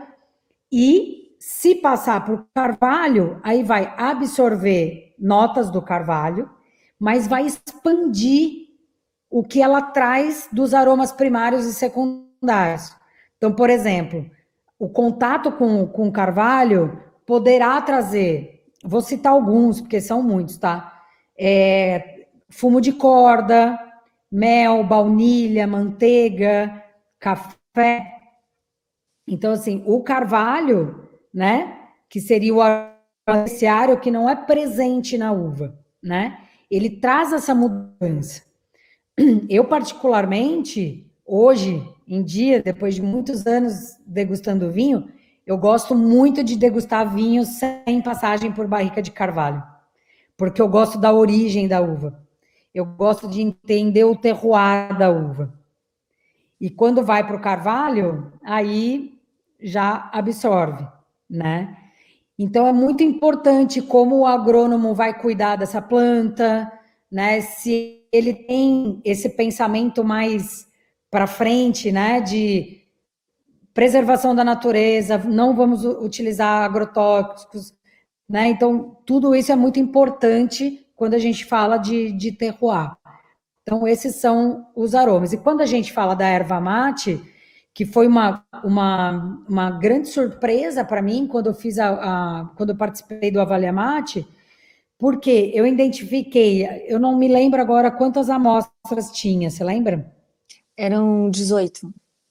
e se passar para o carvalho, aí vai absorver notas do carvalho, mas vai expandir o que ela traz dos aromas primários e secundários. Então, por exemplo, o contato com, com o carvalho poderá trazer, vou citar alguns, porque são muitos, tá? É, fumo de corda, mel, baunilha, manteiga, café. Então, assim, o carvalho, né, que seria o aromário que não é presente na uva, né, ele traz essa mudança. Eu, particularmente, hoje em dia, depois de muitos anos degustando vinho, eu gosto muito de degustar vinho sem passagem por barrica de carvalho, porque eu gosto da origem da uva. Eu gosto de entender o terroir da uva. E quando vai para o carvalho, aí já absorve, né? Então é muito importante como o agrônomo vai cuidar dessa planta, né? Se ele tem esse pensamento mais para frente, né? De preservação da natureza, não vamos utilizar agrotóxicos, né? Então tudo isso é muito importante quando a gente fala de, de terroir. Então, esses são os aromas. E quando a gente fala da erva mate, que foi uma, uma, uma grande surpresa para mim quando eu fiz a, a, quando eu participei do Avaliamate, porque eu identifiquei, eu não me lembro agora quantas amostras tinha, você lembra? Eram dezoito.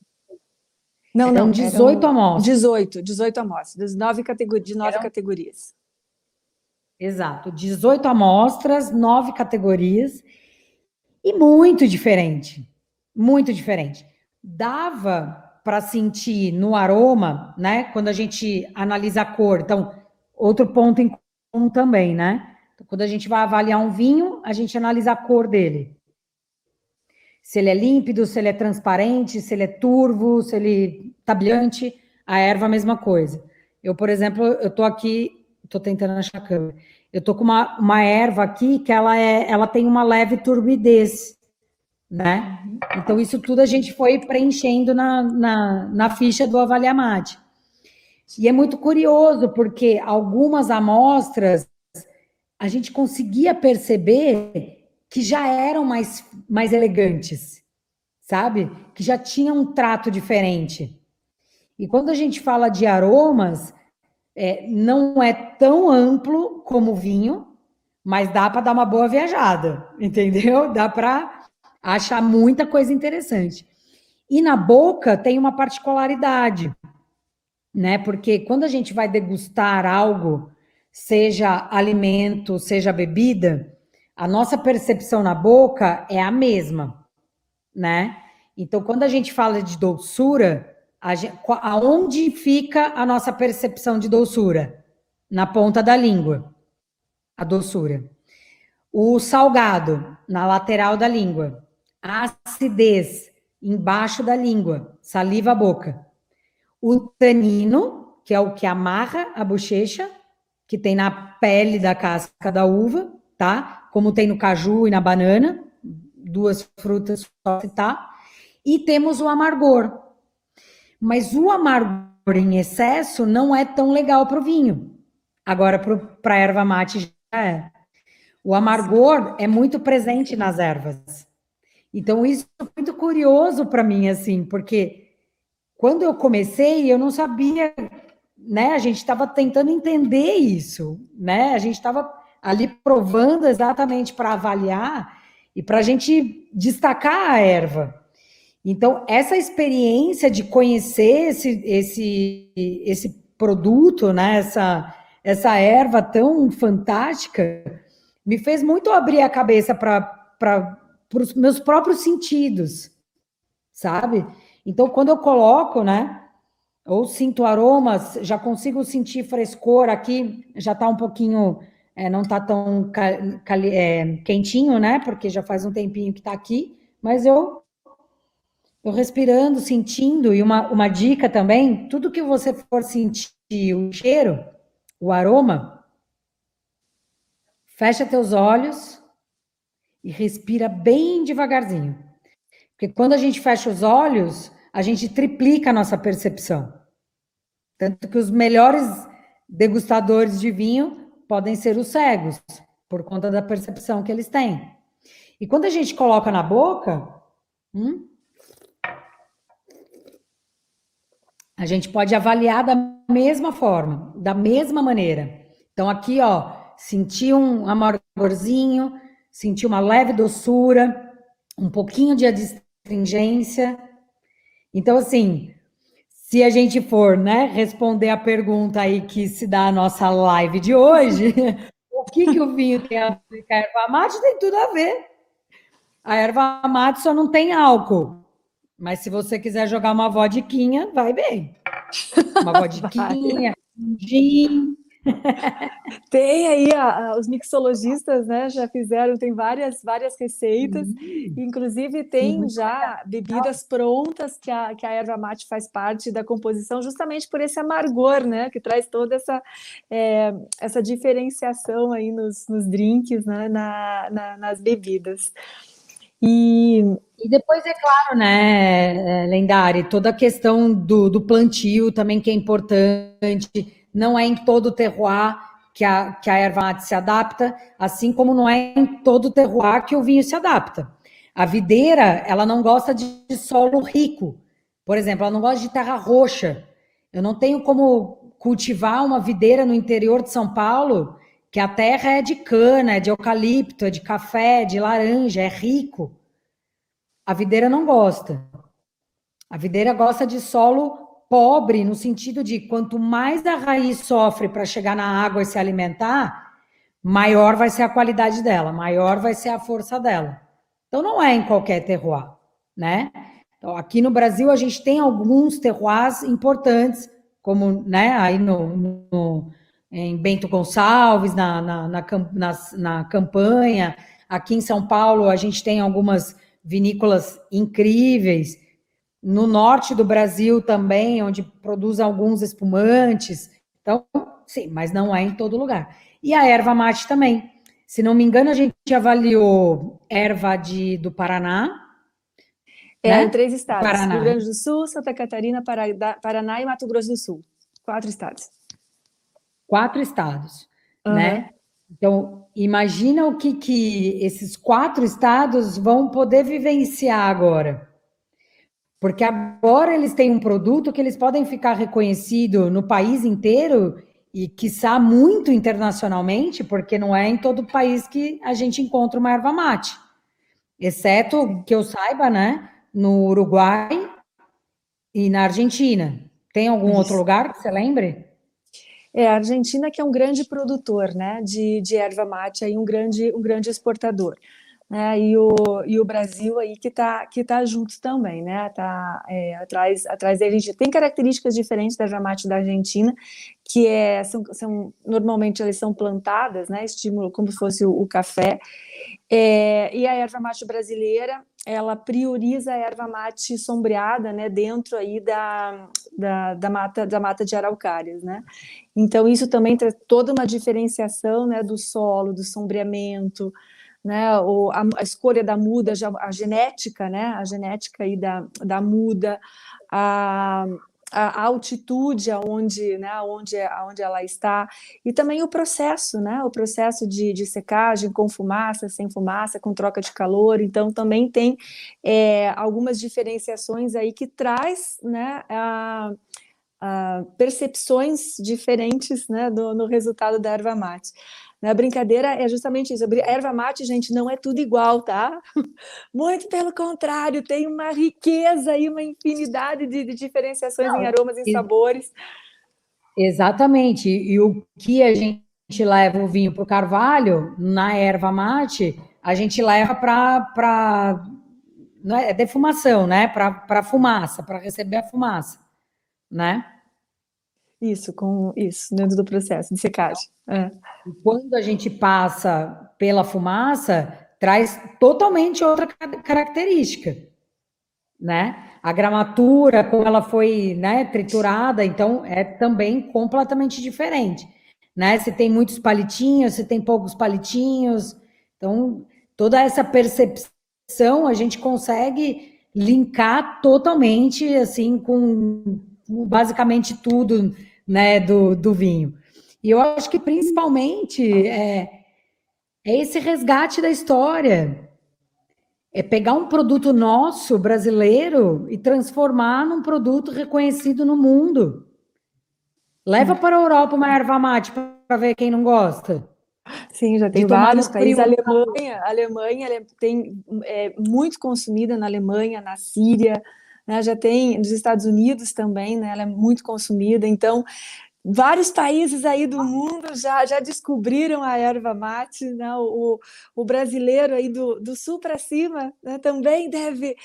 Não, eram não, dezoito eram amostras. dezoito, dezoito amostras, das nove categorias, de nove Eram, categorias. exato, dezoito amostras, nove categorias, e muito diferente, muito diferente. Dava para sentir no aroma, né? Quando a gente analisa a cor. Então, outro ponto em comum também, né? Quando a gente vai avaliar um vinho, a gente analisa a cor dele. Se ele é límpido, se ele é transparente, se ele é turvo, se ele tá brilhante. A erva, a mesma coisa. Eu, por exemplo, eu tô aqui, tô tentando achar a câmera. Eu tô com uma, uma erva aqui que ela, é, ela tem uma leve turbidez, né? Então, isso tudo a gente foi preenchendo na, na, na ficha do Avaliamate. E é muito curioso, porque algumas amostras a gente conseguia perceber que já eram mais, mais elegantes, sabe? Que já tinham um trato diferente. E quando a gente fala de aromas, é, não é tão amplo como o vinho, mas dá para dar uma boa viajada, entendeu? Dá para achar muita coisa interessante. E na boca tem uma particularidade, né? Porque quando a gente vai degustar algo, seja alimento, seja bebida, a nossa percepção na boca é a mesma, né? Então, quando a gente fala de doçura, a gente, aonde fica a nossa percepção de doçura? Na ponta da língua, a doçura. O salgado, na lateral da língua. A acidez, embaixo da língua, saliva a boca. O tanino, que é o que amarra a bochecha, que tem na pele da casca da uva, tá? Como tem no caju e na banana, duas frutas só citar. E temos o amargor. Mas o amargor em excesso não é tão legal para o vinho. Agora, para a erva mate já é. O amargor é muito presente nas ervas. Então, isso é muito curioso para mim, assim, porque quando eu comecei, eu não sabia, né? A gente estava tentando entender isso, né? A gente estava ali provando exatamente para avaliar e para a gente destacar a erva. Então, essa experiência de conhecer esse, esse, esse produto, né? Essa, essa erva tão fantástica, me fez muito abrir a cabeça para os meus próprios sentidos, sabe? Então, quando eu coloco, né? Ou sinto aromas, já consigo sentir frescor aqui, já está um pouquinho, é, não está tão é, quentinho, né? Porque já faz um tempinho que está aqui, mas eu, eu respirando, sentindo, e uma, uma dica também, tudo que você for sentir o cheiro, o aroma, fecha teus olhos e respira bem devagarzinho. Porque quando a gente fecha os olhos, a gente triplica a nossa percepção. Tanto que os melhores degustadores de vinho podem ser os cegos, por conta da percepção que eles têm. E quando a gente coloca na boca, hum, a gente pode avaliar da mesma forma, da mesma maneira. Então, aqui, ó, senti um amargorzinho, senti uma leve doçura, um pouquinho de adstringência. Então, assim, se a gente for, né, responder a pergunta aí que se dá a nossa live de hoje, o que, que o vinho tem a ver com a erva mate? Tem tudo a ver. A erva mate só não tem álcool. Mas se você quiser jogar uma vodquinha, vai bem. Uma vodquinha, um gin. Tem aí a, a, os mixologistas, né? Já fizeram, tem várias, várias receitas. Sim. Inclusive tem Sim, já legal. bebidas prontas que a, que a erva mate faz parte da composição, justamente por esse amargor, né? Que traz toda essa, é, essa diferenciação aí nos, nos drinks, né? Na, na, nas bebidas. E... e depois, é claro, né, Lendari, toda a questão do, do plantio também que é importante. Não é em todo o terroir que a, que a erva mate se adapta, assim como não é em todo o terroir que o vinho se adapta. A videira, ela não gosta de solo rico, Por exemplo, ela não gosta de terra roxa. Eu não tenho como cultivar uma videira no interior de São Paulo, que a terra é de cana, é de eucalipto, é de café, é de laranja, é rico. A videira não gosta. A videira gosta de solo pobre, no sentido de quanto mais a raiz sofre para chegar na água e se alimentar, maior vai ser a qualidade dela, maior vai ser a força dela. Então não é em qualquer terroir, né? Então, aqui no Brasil a gente tem alguns terroirs importantes, como, né, aí no, no em Bento Gonçalves, na, na, na, na, na campanha. Aqui em São Paulo a gente tem algumas vinícolas incríveis. No norte do Brasil também, onde produz alguns espumantes. Então, sim, mas não é em todo lugar. E a erva mate também. Se não me engano, a gente avaliou erva de, do Paraná, É, em né? três estados: Rio Paraná. Grande do Sul, Santa Catarina, Paraná e Mato Grosso do Sul. Quatro estados. Quatro estados, Uhum. né? Então, imagina o que, que esses quatro estados vão poder vivenciar agora. Porque agora eles têm um produto que eles podem ficar reconhecido no país inteiro e, quiçá, muito internacionalmente, porque não é em todo país que a gente encontra uma erva mate. Exceto, Sim. que eu saiba, né, no Uruguai e na Argentina. Tem algum outro Isso. lugar que você lembre? É, a Argentina que é um grande produtor, né, de, de erva mate, aí um grande, um grande exportador. Né, e, o, e o Brasil aí que está que tá junto também, né? Tá é, atrás, atrás da Argentina. Tem características diferentes da erva mate da Argentina, que é, são, são normalmente elas são plantadas, né? Estímulo como se fosse o, o café. É, e a erva mate brasileira, ela prioriza a erva mate sombreada, né, dentro aí da, da, da, mata, da mata de araucárias, né? Então, isso também traz toda uma diferenciação, né, do solo, do sombreamento, né, o, a, a escolha da muda, a genética, né, a genética aí da, da muda, a, a altitude aonde, né, aonde, aonde ela está, e também o processo, né, o processo de, de secagem com fumaça, sem fumaça, com troca de calor. Então também tem é, algumas diferenciações aí que traz, né, a, a percepções diferentes, né, do, no resultado da erva mate. A brincadeira é justamente isso. A erva mate, gente, não é tudo igual, tá? Muito pelo contrário, tem uma riqueza e uma infinidade de, de diferenciações em Não, aromas, em sabores. exatamente. E o que a gente leva o vinho para o carvalho, na erva mate, a gente leva para. Não é, é defumação, né? Para fumaça, para receber a fumaça, né? Isso, com isso, dentro do processo de secagem. É. E quando a gente passa pela fumaça, traz totalmente outra característica, né? A gramatura, como ela foi, né, triturada, então é também completamente diferente, né? Se tem muitos palitinhos, se tem poucos palitinhos, então toda essa percepção a gente consegue linkar totalmente, assim, com, com basicamente tudo, né, do, do vinho. E eu acho que principalmente é, é esse resgate da história. É pegar um produto nosso, brasileiro, e transformar num produto reconhecido no mundo. Leva para a Europa uma erva mate para ver quem não gosta. Sim, já De tem tomar vários no países. frio. A Alemanha, a Alemanha ela tem é, muito consumida na Alemanha, na Síria, né? Já tem nos Estados Unidos também, né? Ela é muito consumida. Então, vários países aí do mundo já, já descobriram a erva mate, né? O, o brasileiro aí do, do sul para cima, né? Também deve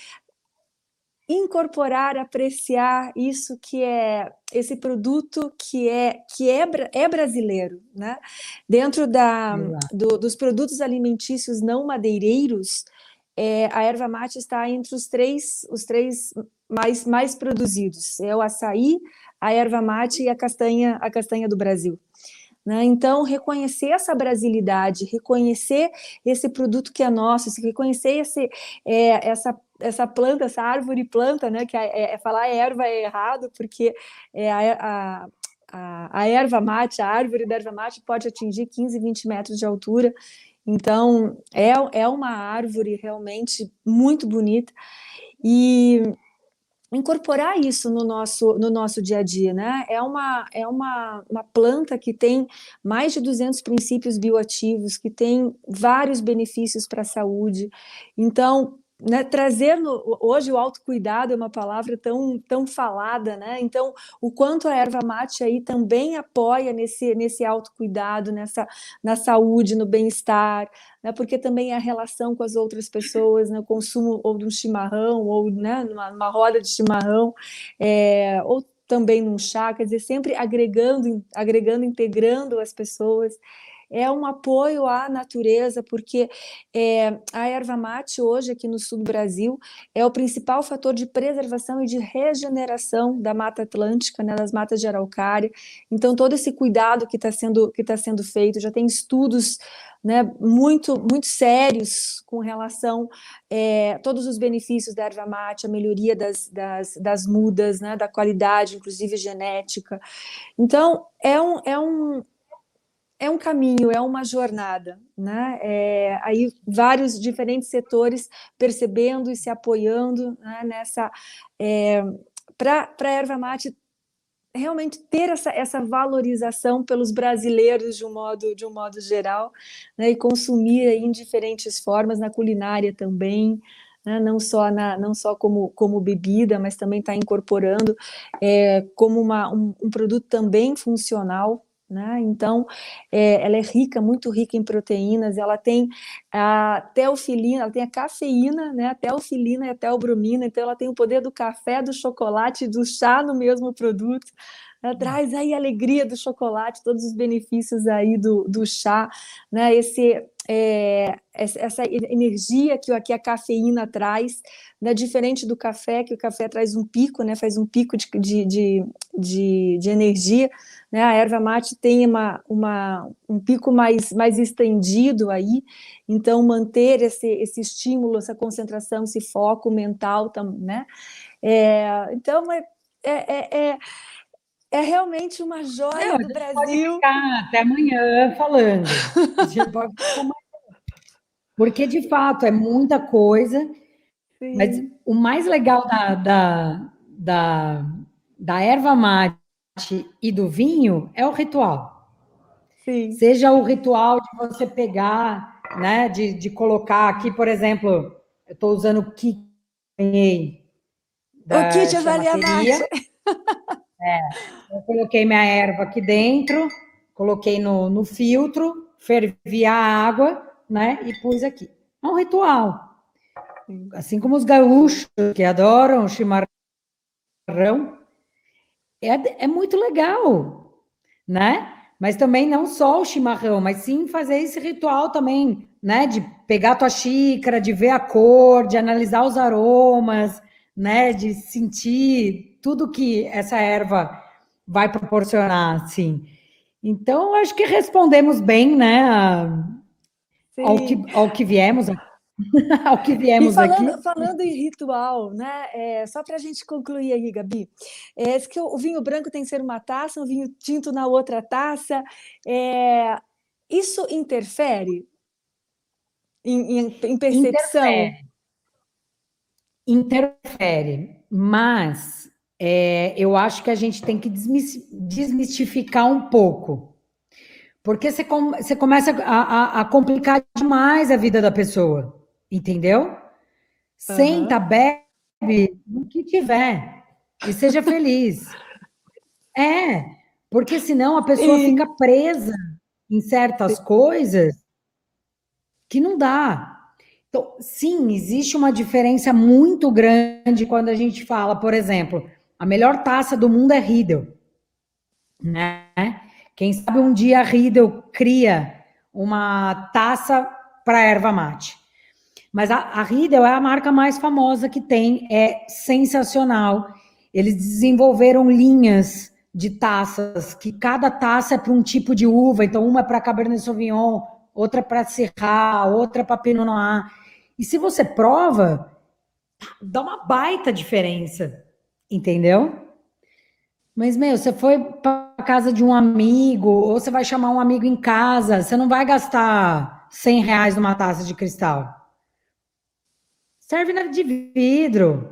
incorporar, apreciar isso que é esse produto que é que é, é brasileiro, né? Dentro da, do, dos produtos alimentícios não madeireiros, é, a erva mate está entre os três os três mais mais produzidos. É o açaí, a erva mate e a castanha a castanha do Brasil. Né? Então, reconhecer essa brasilidade, reconhecer esse produto que é nosso, reconhecer esse, é, essa, essa planta, essa árvore planta, né? Que é, é, falar erva é errado, porque é a, a, a, a erva mate, a árvore da erva mate pode atingir quinze, vinte metros de altura. Então, é, é uma árvore realmente muito bonita. E incorporar isso no nosso, no nosso dia a dia, né? É uma, é uma, uma planta que tem mais de duzentos princípios bioativos, que tem vários benefícios para a saúde. Então, né, trazer no, hoje o autocuidado é uma palavra tão, tão falada, né? Então, o quanto a erva mate aí também apoia nesse, nesse autocuidado, nessa, na saúde, no bem-estar, né? Porque também a relação com as outras pessoas, né? O consumo ou de um chimarrão, ou né, numa, numa roda de chimarrão, é, ou também num chá, quer dizer, sempre agregando, agregando, integrando as pessoas. É um apoio à natureza, porque é, a erva mate hoje aqui no sul do Brasil é o principal fator de preservação e de regeneração da Mata Atlântica, né, das matas de araucária. Então todo esse cuidado que está sendo que está sendo feito, já tem estudos, né, muito muito sérios com relação é, a todos os benefícios da erva mate, a melhoria das, das, das mudas, né, da qualidade, inclusive genética. Então é um, é um é um caminho, é uma jornada, né? É, aí vários diferentes setores percebendo e se apoiando, né, nessa é, para a erva mate realmente ter essa, essa valorização pelos brasileiros de um modo de um modo geral, né, e consumir aí em diferentes formas na culinária também. Né, não só, na, não só como, como bebida, mas também está incorporando é, como uma, um, um produto também funcional, né? Então, é, ela é rica, muito rica em proteínas, ela tem a teofilina, ela tem a cafeína, né? A teofilina e a teobromina, então ela tem o poder do café, do chocolate e do chá no mesmo produto. Ela traz aí a alegria do chocolate, todos os benefícios aí do, do chá, né? Esse, é, essa energia que aqui a cafeína traz, né? Diferente do café, que o café traz um pico, né? Faz um pico de, de, de, de, de energia, né? A erva mate tem uma, uma, um pico mais, mais estendido aí, então manter esse, esse estímulo, essa concentração, esse foco mental, né? É, então, é, é, é, é realmente uma Não, joia a do gente pode Brasil. ficar até amanhã falando. A gente pode ficar amanhã. Porque, de fato, é muita coisa, mas Sim, o mais legal da, da, da, da erva mate e do vinho é o ritual. sim. Seja o ritual de você pegar, né, de, de colocar aqui, por exemplo, eu estou usando o que ganhei O kit da Avalia Mate. chamateria, eu coloquei minha erva aqui dentro, coloquei no, no filtro, fervi a água, né, e pus aqui. É um ritual. Assim como os gaúchos, que adoram o chimarrão, é, é muito legal, né? Mas também não só o chimarrão, mas sim fazer esse ritual também, né? De pegar a tua xícara, de ver a cor, de analisar os aromas, né? De sentir tudo que essa erva vai proporcionar, assim. Então, acho que respondemos bem, né? Ao que, Sim. ao que viemos, ao que E viemos aqui. falando, falando em ritual, né? É, só para a gente concluir aí, Gabi, é, esse que o vinho branco tem que ser uma taça, o vinho tinto na outra taça. É, isso interfere em, em, em percepção? Interfere. Interfere, mas é, eu acho que a gente tem que desmistificar um pouco, porque você, com, você começa a, a, a complicar demais a vida da pessoa, entendeu? Senta, Aham. bebe, o que tiver, e seja feliz. É, porque senão a pessoa fica Sim, presa em certas coisas que não dá. Então, sim, existe uma diferença muito grande quando a gente fala, por exemplo, a melhor taça do mundo é Riedel, né? Quem sabe um dia a Riedel cria uma taça para erva mate. Mas a, a Riedel é a marca mais famosa que tem, é sensacional. Eles desenvolveram linhas de taças, que cada taça é para um tipo de uva, então uma é para Cabernet Sauvignon, outra para Syrah, outra para Pinot Noir. E se você prova, dá uma baita diferença, entendeu? Mas, meu, você foi para casa de um amigo, ou você vai chamar um amigo em casa, você não vai gastar cem reais numa taça de cristal. Serve na de vidro.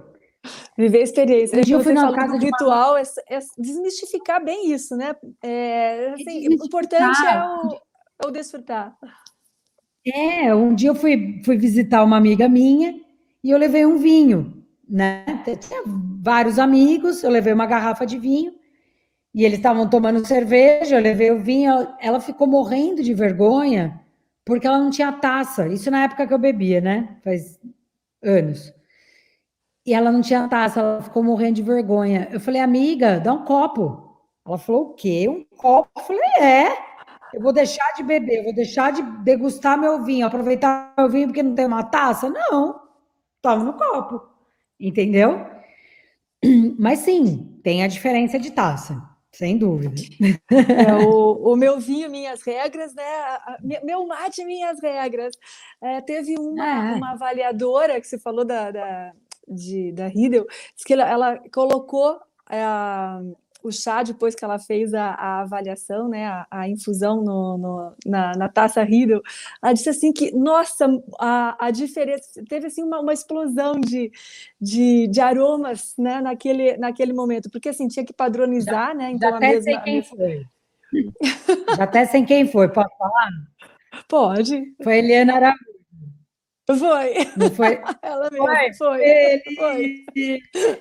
Viver a experiência. Um dia eu Então, fui você na falou casa do de uma... ritual, é, é desmistificar bem isso, né? É, É assim, o importante é desmistificar. o, é o desfrutar. É, um dia eu fui, fui visitar uma amiga minha e eu levei um vinho, né? Tinha vários amigos, eu levei uma garrafa de vinho e eles estavam tomando cerveja, eu levei o vinho, ela ficou morrendo de vergonha porque ela não tinha taça. Isso na época que eu bebia, né? Faz anos. E ela não tinha taça, ela ficou morrendo de vergonha. Eu falei, amiga, dá um copo. Ela falou, o quê? Um copo? Eu falei, é. Eu vou deixar de beber, eu vou deixar de degustar meu vinho, aproveitar meu vinho porque não tem uma taça? Não, toma no copo, entendeu? Mas sim, tem a diferença de taça, sem dúvida. É, o, o meu vinho, minhas regras, né? A- Meu mate, minhas regras. É, teve uma, É, uma avaliadora que você falou da, da, de, da Riedel, disse que ela, ela colocou é, a- o chá depois que ela fez a, a avaliação, né? A, a infusão no, no- na, na taça Riedel. Ela disse assim que, nossa, a, a diferença, teve assim uma, uma explosão de, de, de aromas, né? Naquele, naquele momento, porque assim, tinha que já, padronizar, né? já Então a até sei mesma, a quem mesma foi. Já até sei quem foi. Posso falar? Pode. Foi a Eliana Araújo, Foi. não foi? Ela mesma, Foi, foi. Foi. ele.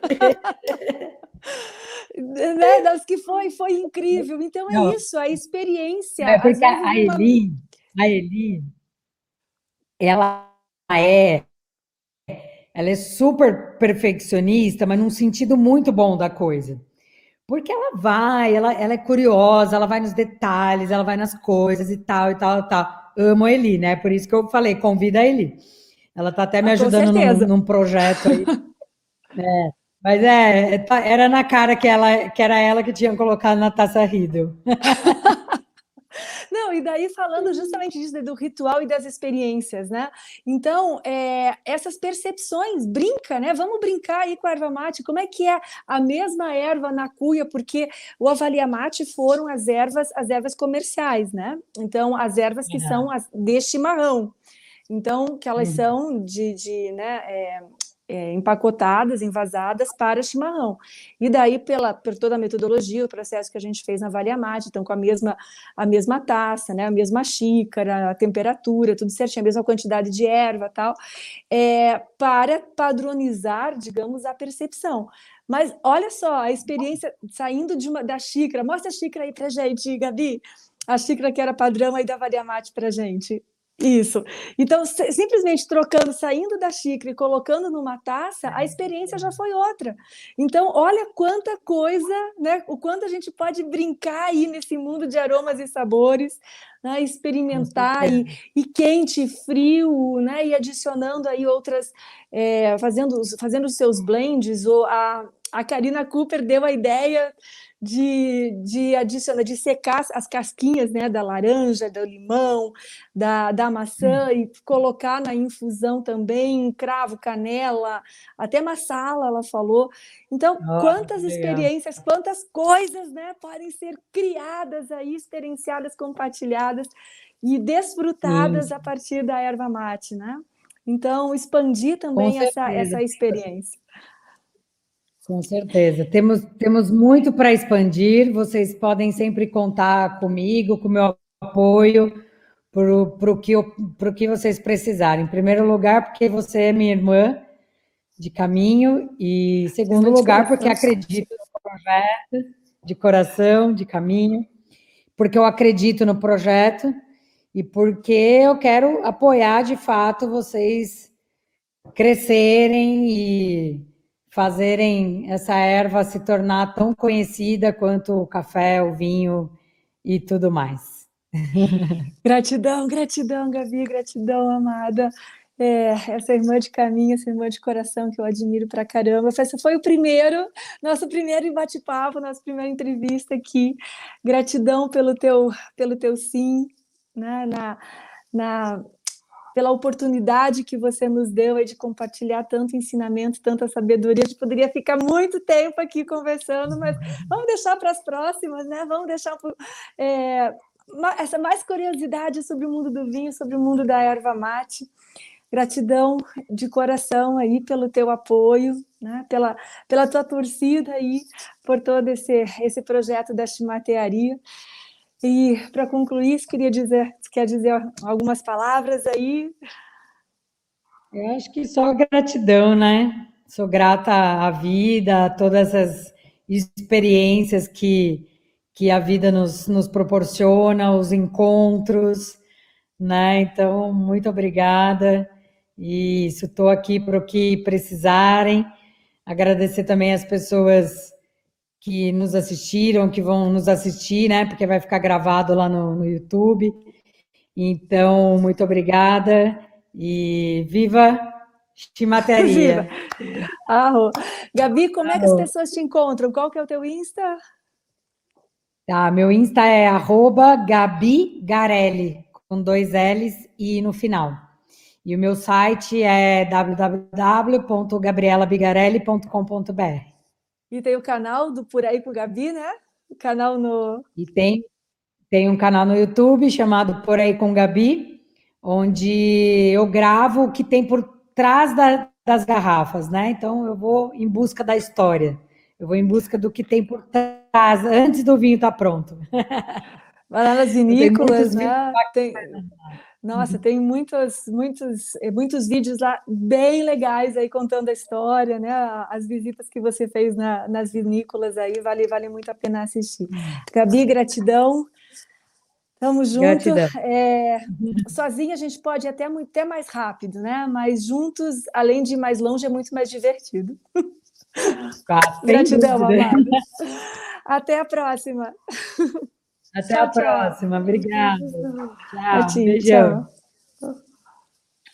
Né? Das que foi, foi incrível. Então é Não, isso, a experiência. é Às porque vezes a numa. Eli, a Eli, ela é Ela é super perfeccionista, mas num sentido muito bom da coisa. Porque ela vai, ela, ela é curiosa, ela vai nos detalhes, ela vai nas coisas e tal, e tal, e tal. Amo a Eli, né? Por isso que eu falei, convida a Eli. Ela tá até me Ah, com ajudando num, certeza. num projeto aí. Mas é, tá- era na cara que, ela, que era ela que tinha colocado na taça Riedel. Não, e daí falando justamente disso, do ritual e das experiências, né? Então, é, essas percepções, brinca, né? Vamos brincar aí com a erva mate, como é que é a mesma erva na cuia, porque o avalia mate foram as ervas, as ervas comerciais, né? Então, as ervas que são as de chimarrão. Então, que elas Uhum. são de, de né, é, é, empacotadas, envasadas para chimarrão. E daí, pela, por toda a metodologia, o processo que a gente fez na Valia Mate, então com a mesma, a mesma taça, né, a mesma xícara, a temperatura, tudo certinho, a mesma quantidade de erva tal, é, para padronizar, digamos, a percepção. Mas olha só, a experiência saindo de uma, da xícara, mostra a xícara aí pra gente, Gabi, a xícara que era padrão aí da Valia Mate pra gente. Isso. Então, simplesmente trocando, saindo da xícara e colocando numa taça, a experiência já foi outra. Então, olha quanta coisa, né? O quanto a gente pode brincar aí nesse mundo de aromas e sabores, né? Com Experimentar e, certeza. e quente, frio, né? E adicionando aí outras, é, fazendo, fazendo os seus blends, ou a, a Karina Cooper deu a ideia de, de adicionar, de secar as casquinhas, né, da laranja, do limão, da, da maçã e colocar na infusão também, cravo, canela, até massala, ela falou. Então, Ó, quantas legal. experiências, quantas coisas, né, podem ser criadas aí, experienciadas, compartilhadas e Sim, desfrutadas a partir da erva mate, né? Então, expandir com também essa, certeza. essa experiência. Com certeza. Temos, temos muito para expandir. Vocês podem sempre contar comigo, com o meu apoio, para o que, eu- pro que vocês precisarem. Em primeiro lugar, porque você é minha irmã de caminho, e em segundo Irmã de lugar, porque coração. acredito no projeto, de coração, de caminho, porque eu acredito no projeto e porque eu quero apoiar de fato vocês crescerem e fazerem essa erva se tornar tão conhecida quanto o café, o vinho e tudo mais. Gratidão, gratidão, Gabi, gratidão, amada. É, essa irmã de caminho, essa irmã de coração que eu admiro pra caramba. Esse foi o primeiro, nosso primeiro bate-papo, nossa primeira entrevista aqui. Gratidão pelo teu, pelo teu sim, né, na, na, pela oportunidade que você nos deu aí de compartilhar tanto ensinamento, tanta sabedoria. A gente poderia ficar muito tempo aqui conversando, mas vamos deixar para as próximas, né? Vamos deixar é, essa mais curiosidade sobre o mundo do vinho, sobre o mundo da erva mate. Gratidão de coração aí pelo teu apoio, né? pela, pela tua torcida aí, por todo esse, esse projeto da Chimatearia. E, para concluir, queria dizer, quer dizer algumas palavras aí? Eu acho que só gratidão, né? Sou grata à vida, a todas as experiências que, que a vida nos, nos proporciona, os encontros, né? Então, muito obrigada. E estou aqui para o que precisarem. Agradecer também as pessoas que nos assistiram, que vão nos assistir, né? Porque vai ficar gravado lá no, no YouTube. Então, muito obrigada e viva Chimatearia. Viva! Arro. Gabi, como é que as pessoas te encontram? Qual que é o teu Insta? Tá, meu Insta é arroba Gabi Garelli, com dois L's e no final. E o meu site é w w w ponto gabriela bigarelli ponto com ponto b r. E tem o canal do Por Aí com Gabi, né? O canal no... E tem, tem um canal no YouTube chamado Por Aí com Gabi, onde eu gravo o que tem por trás da, das garrafas, né? Então, eu vou em busca da história. Eu vou em busca do que tem por trás, antes do vinho estar pronto. Vai lá nas vinícolas, né? Tem... Nossa, tem muitos, muitos, muitos vídeos lá bem legais aí contando a história, né? As visitas que você fez na, nas vinícolas aí, vale, vale muito a pena assistir. Gabi, gratidão. Tamo junto. É, sozinha a gente pode ir até, até mais rápido, né? Mas juntos, além de ir mais longe, é muito mais divertido. Ah, gratidão, amado. Até a próxima. Até tchau, a próxima. Tchau. Obrigada. Tchau. Ti, Beijão. tchau.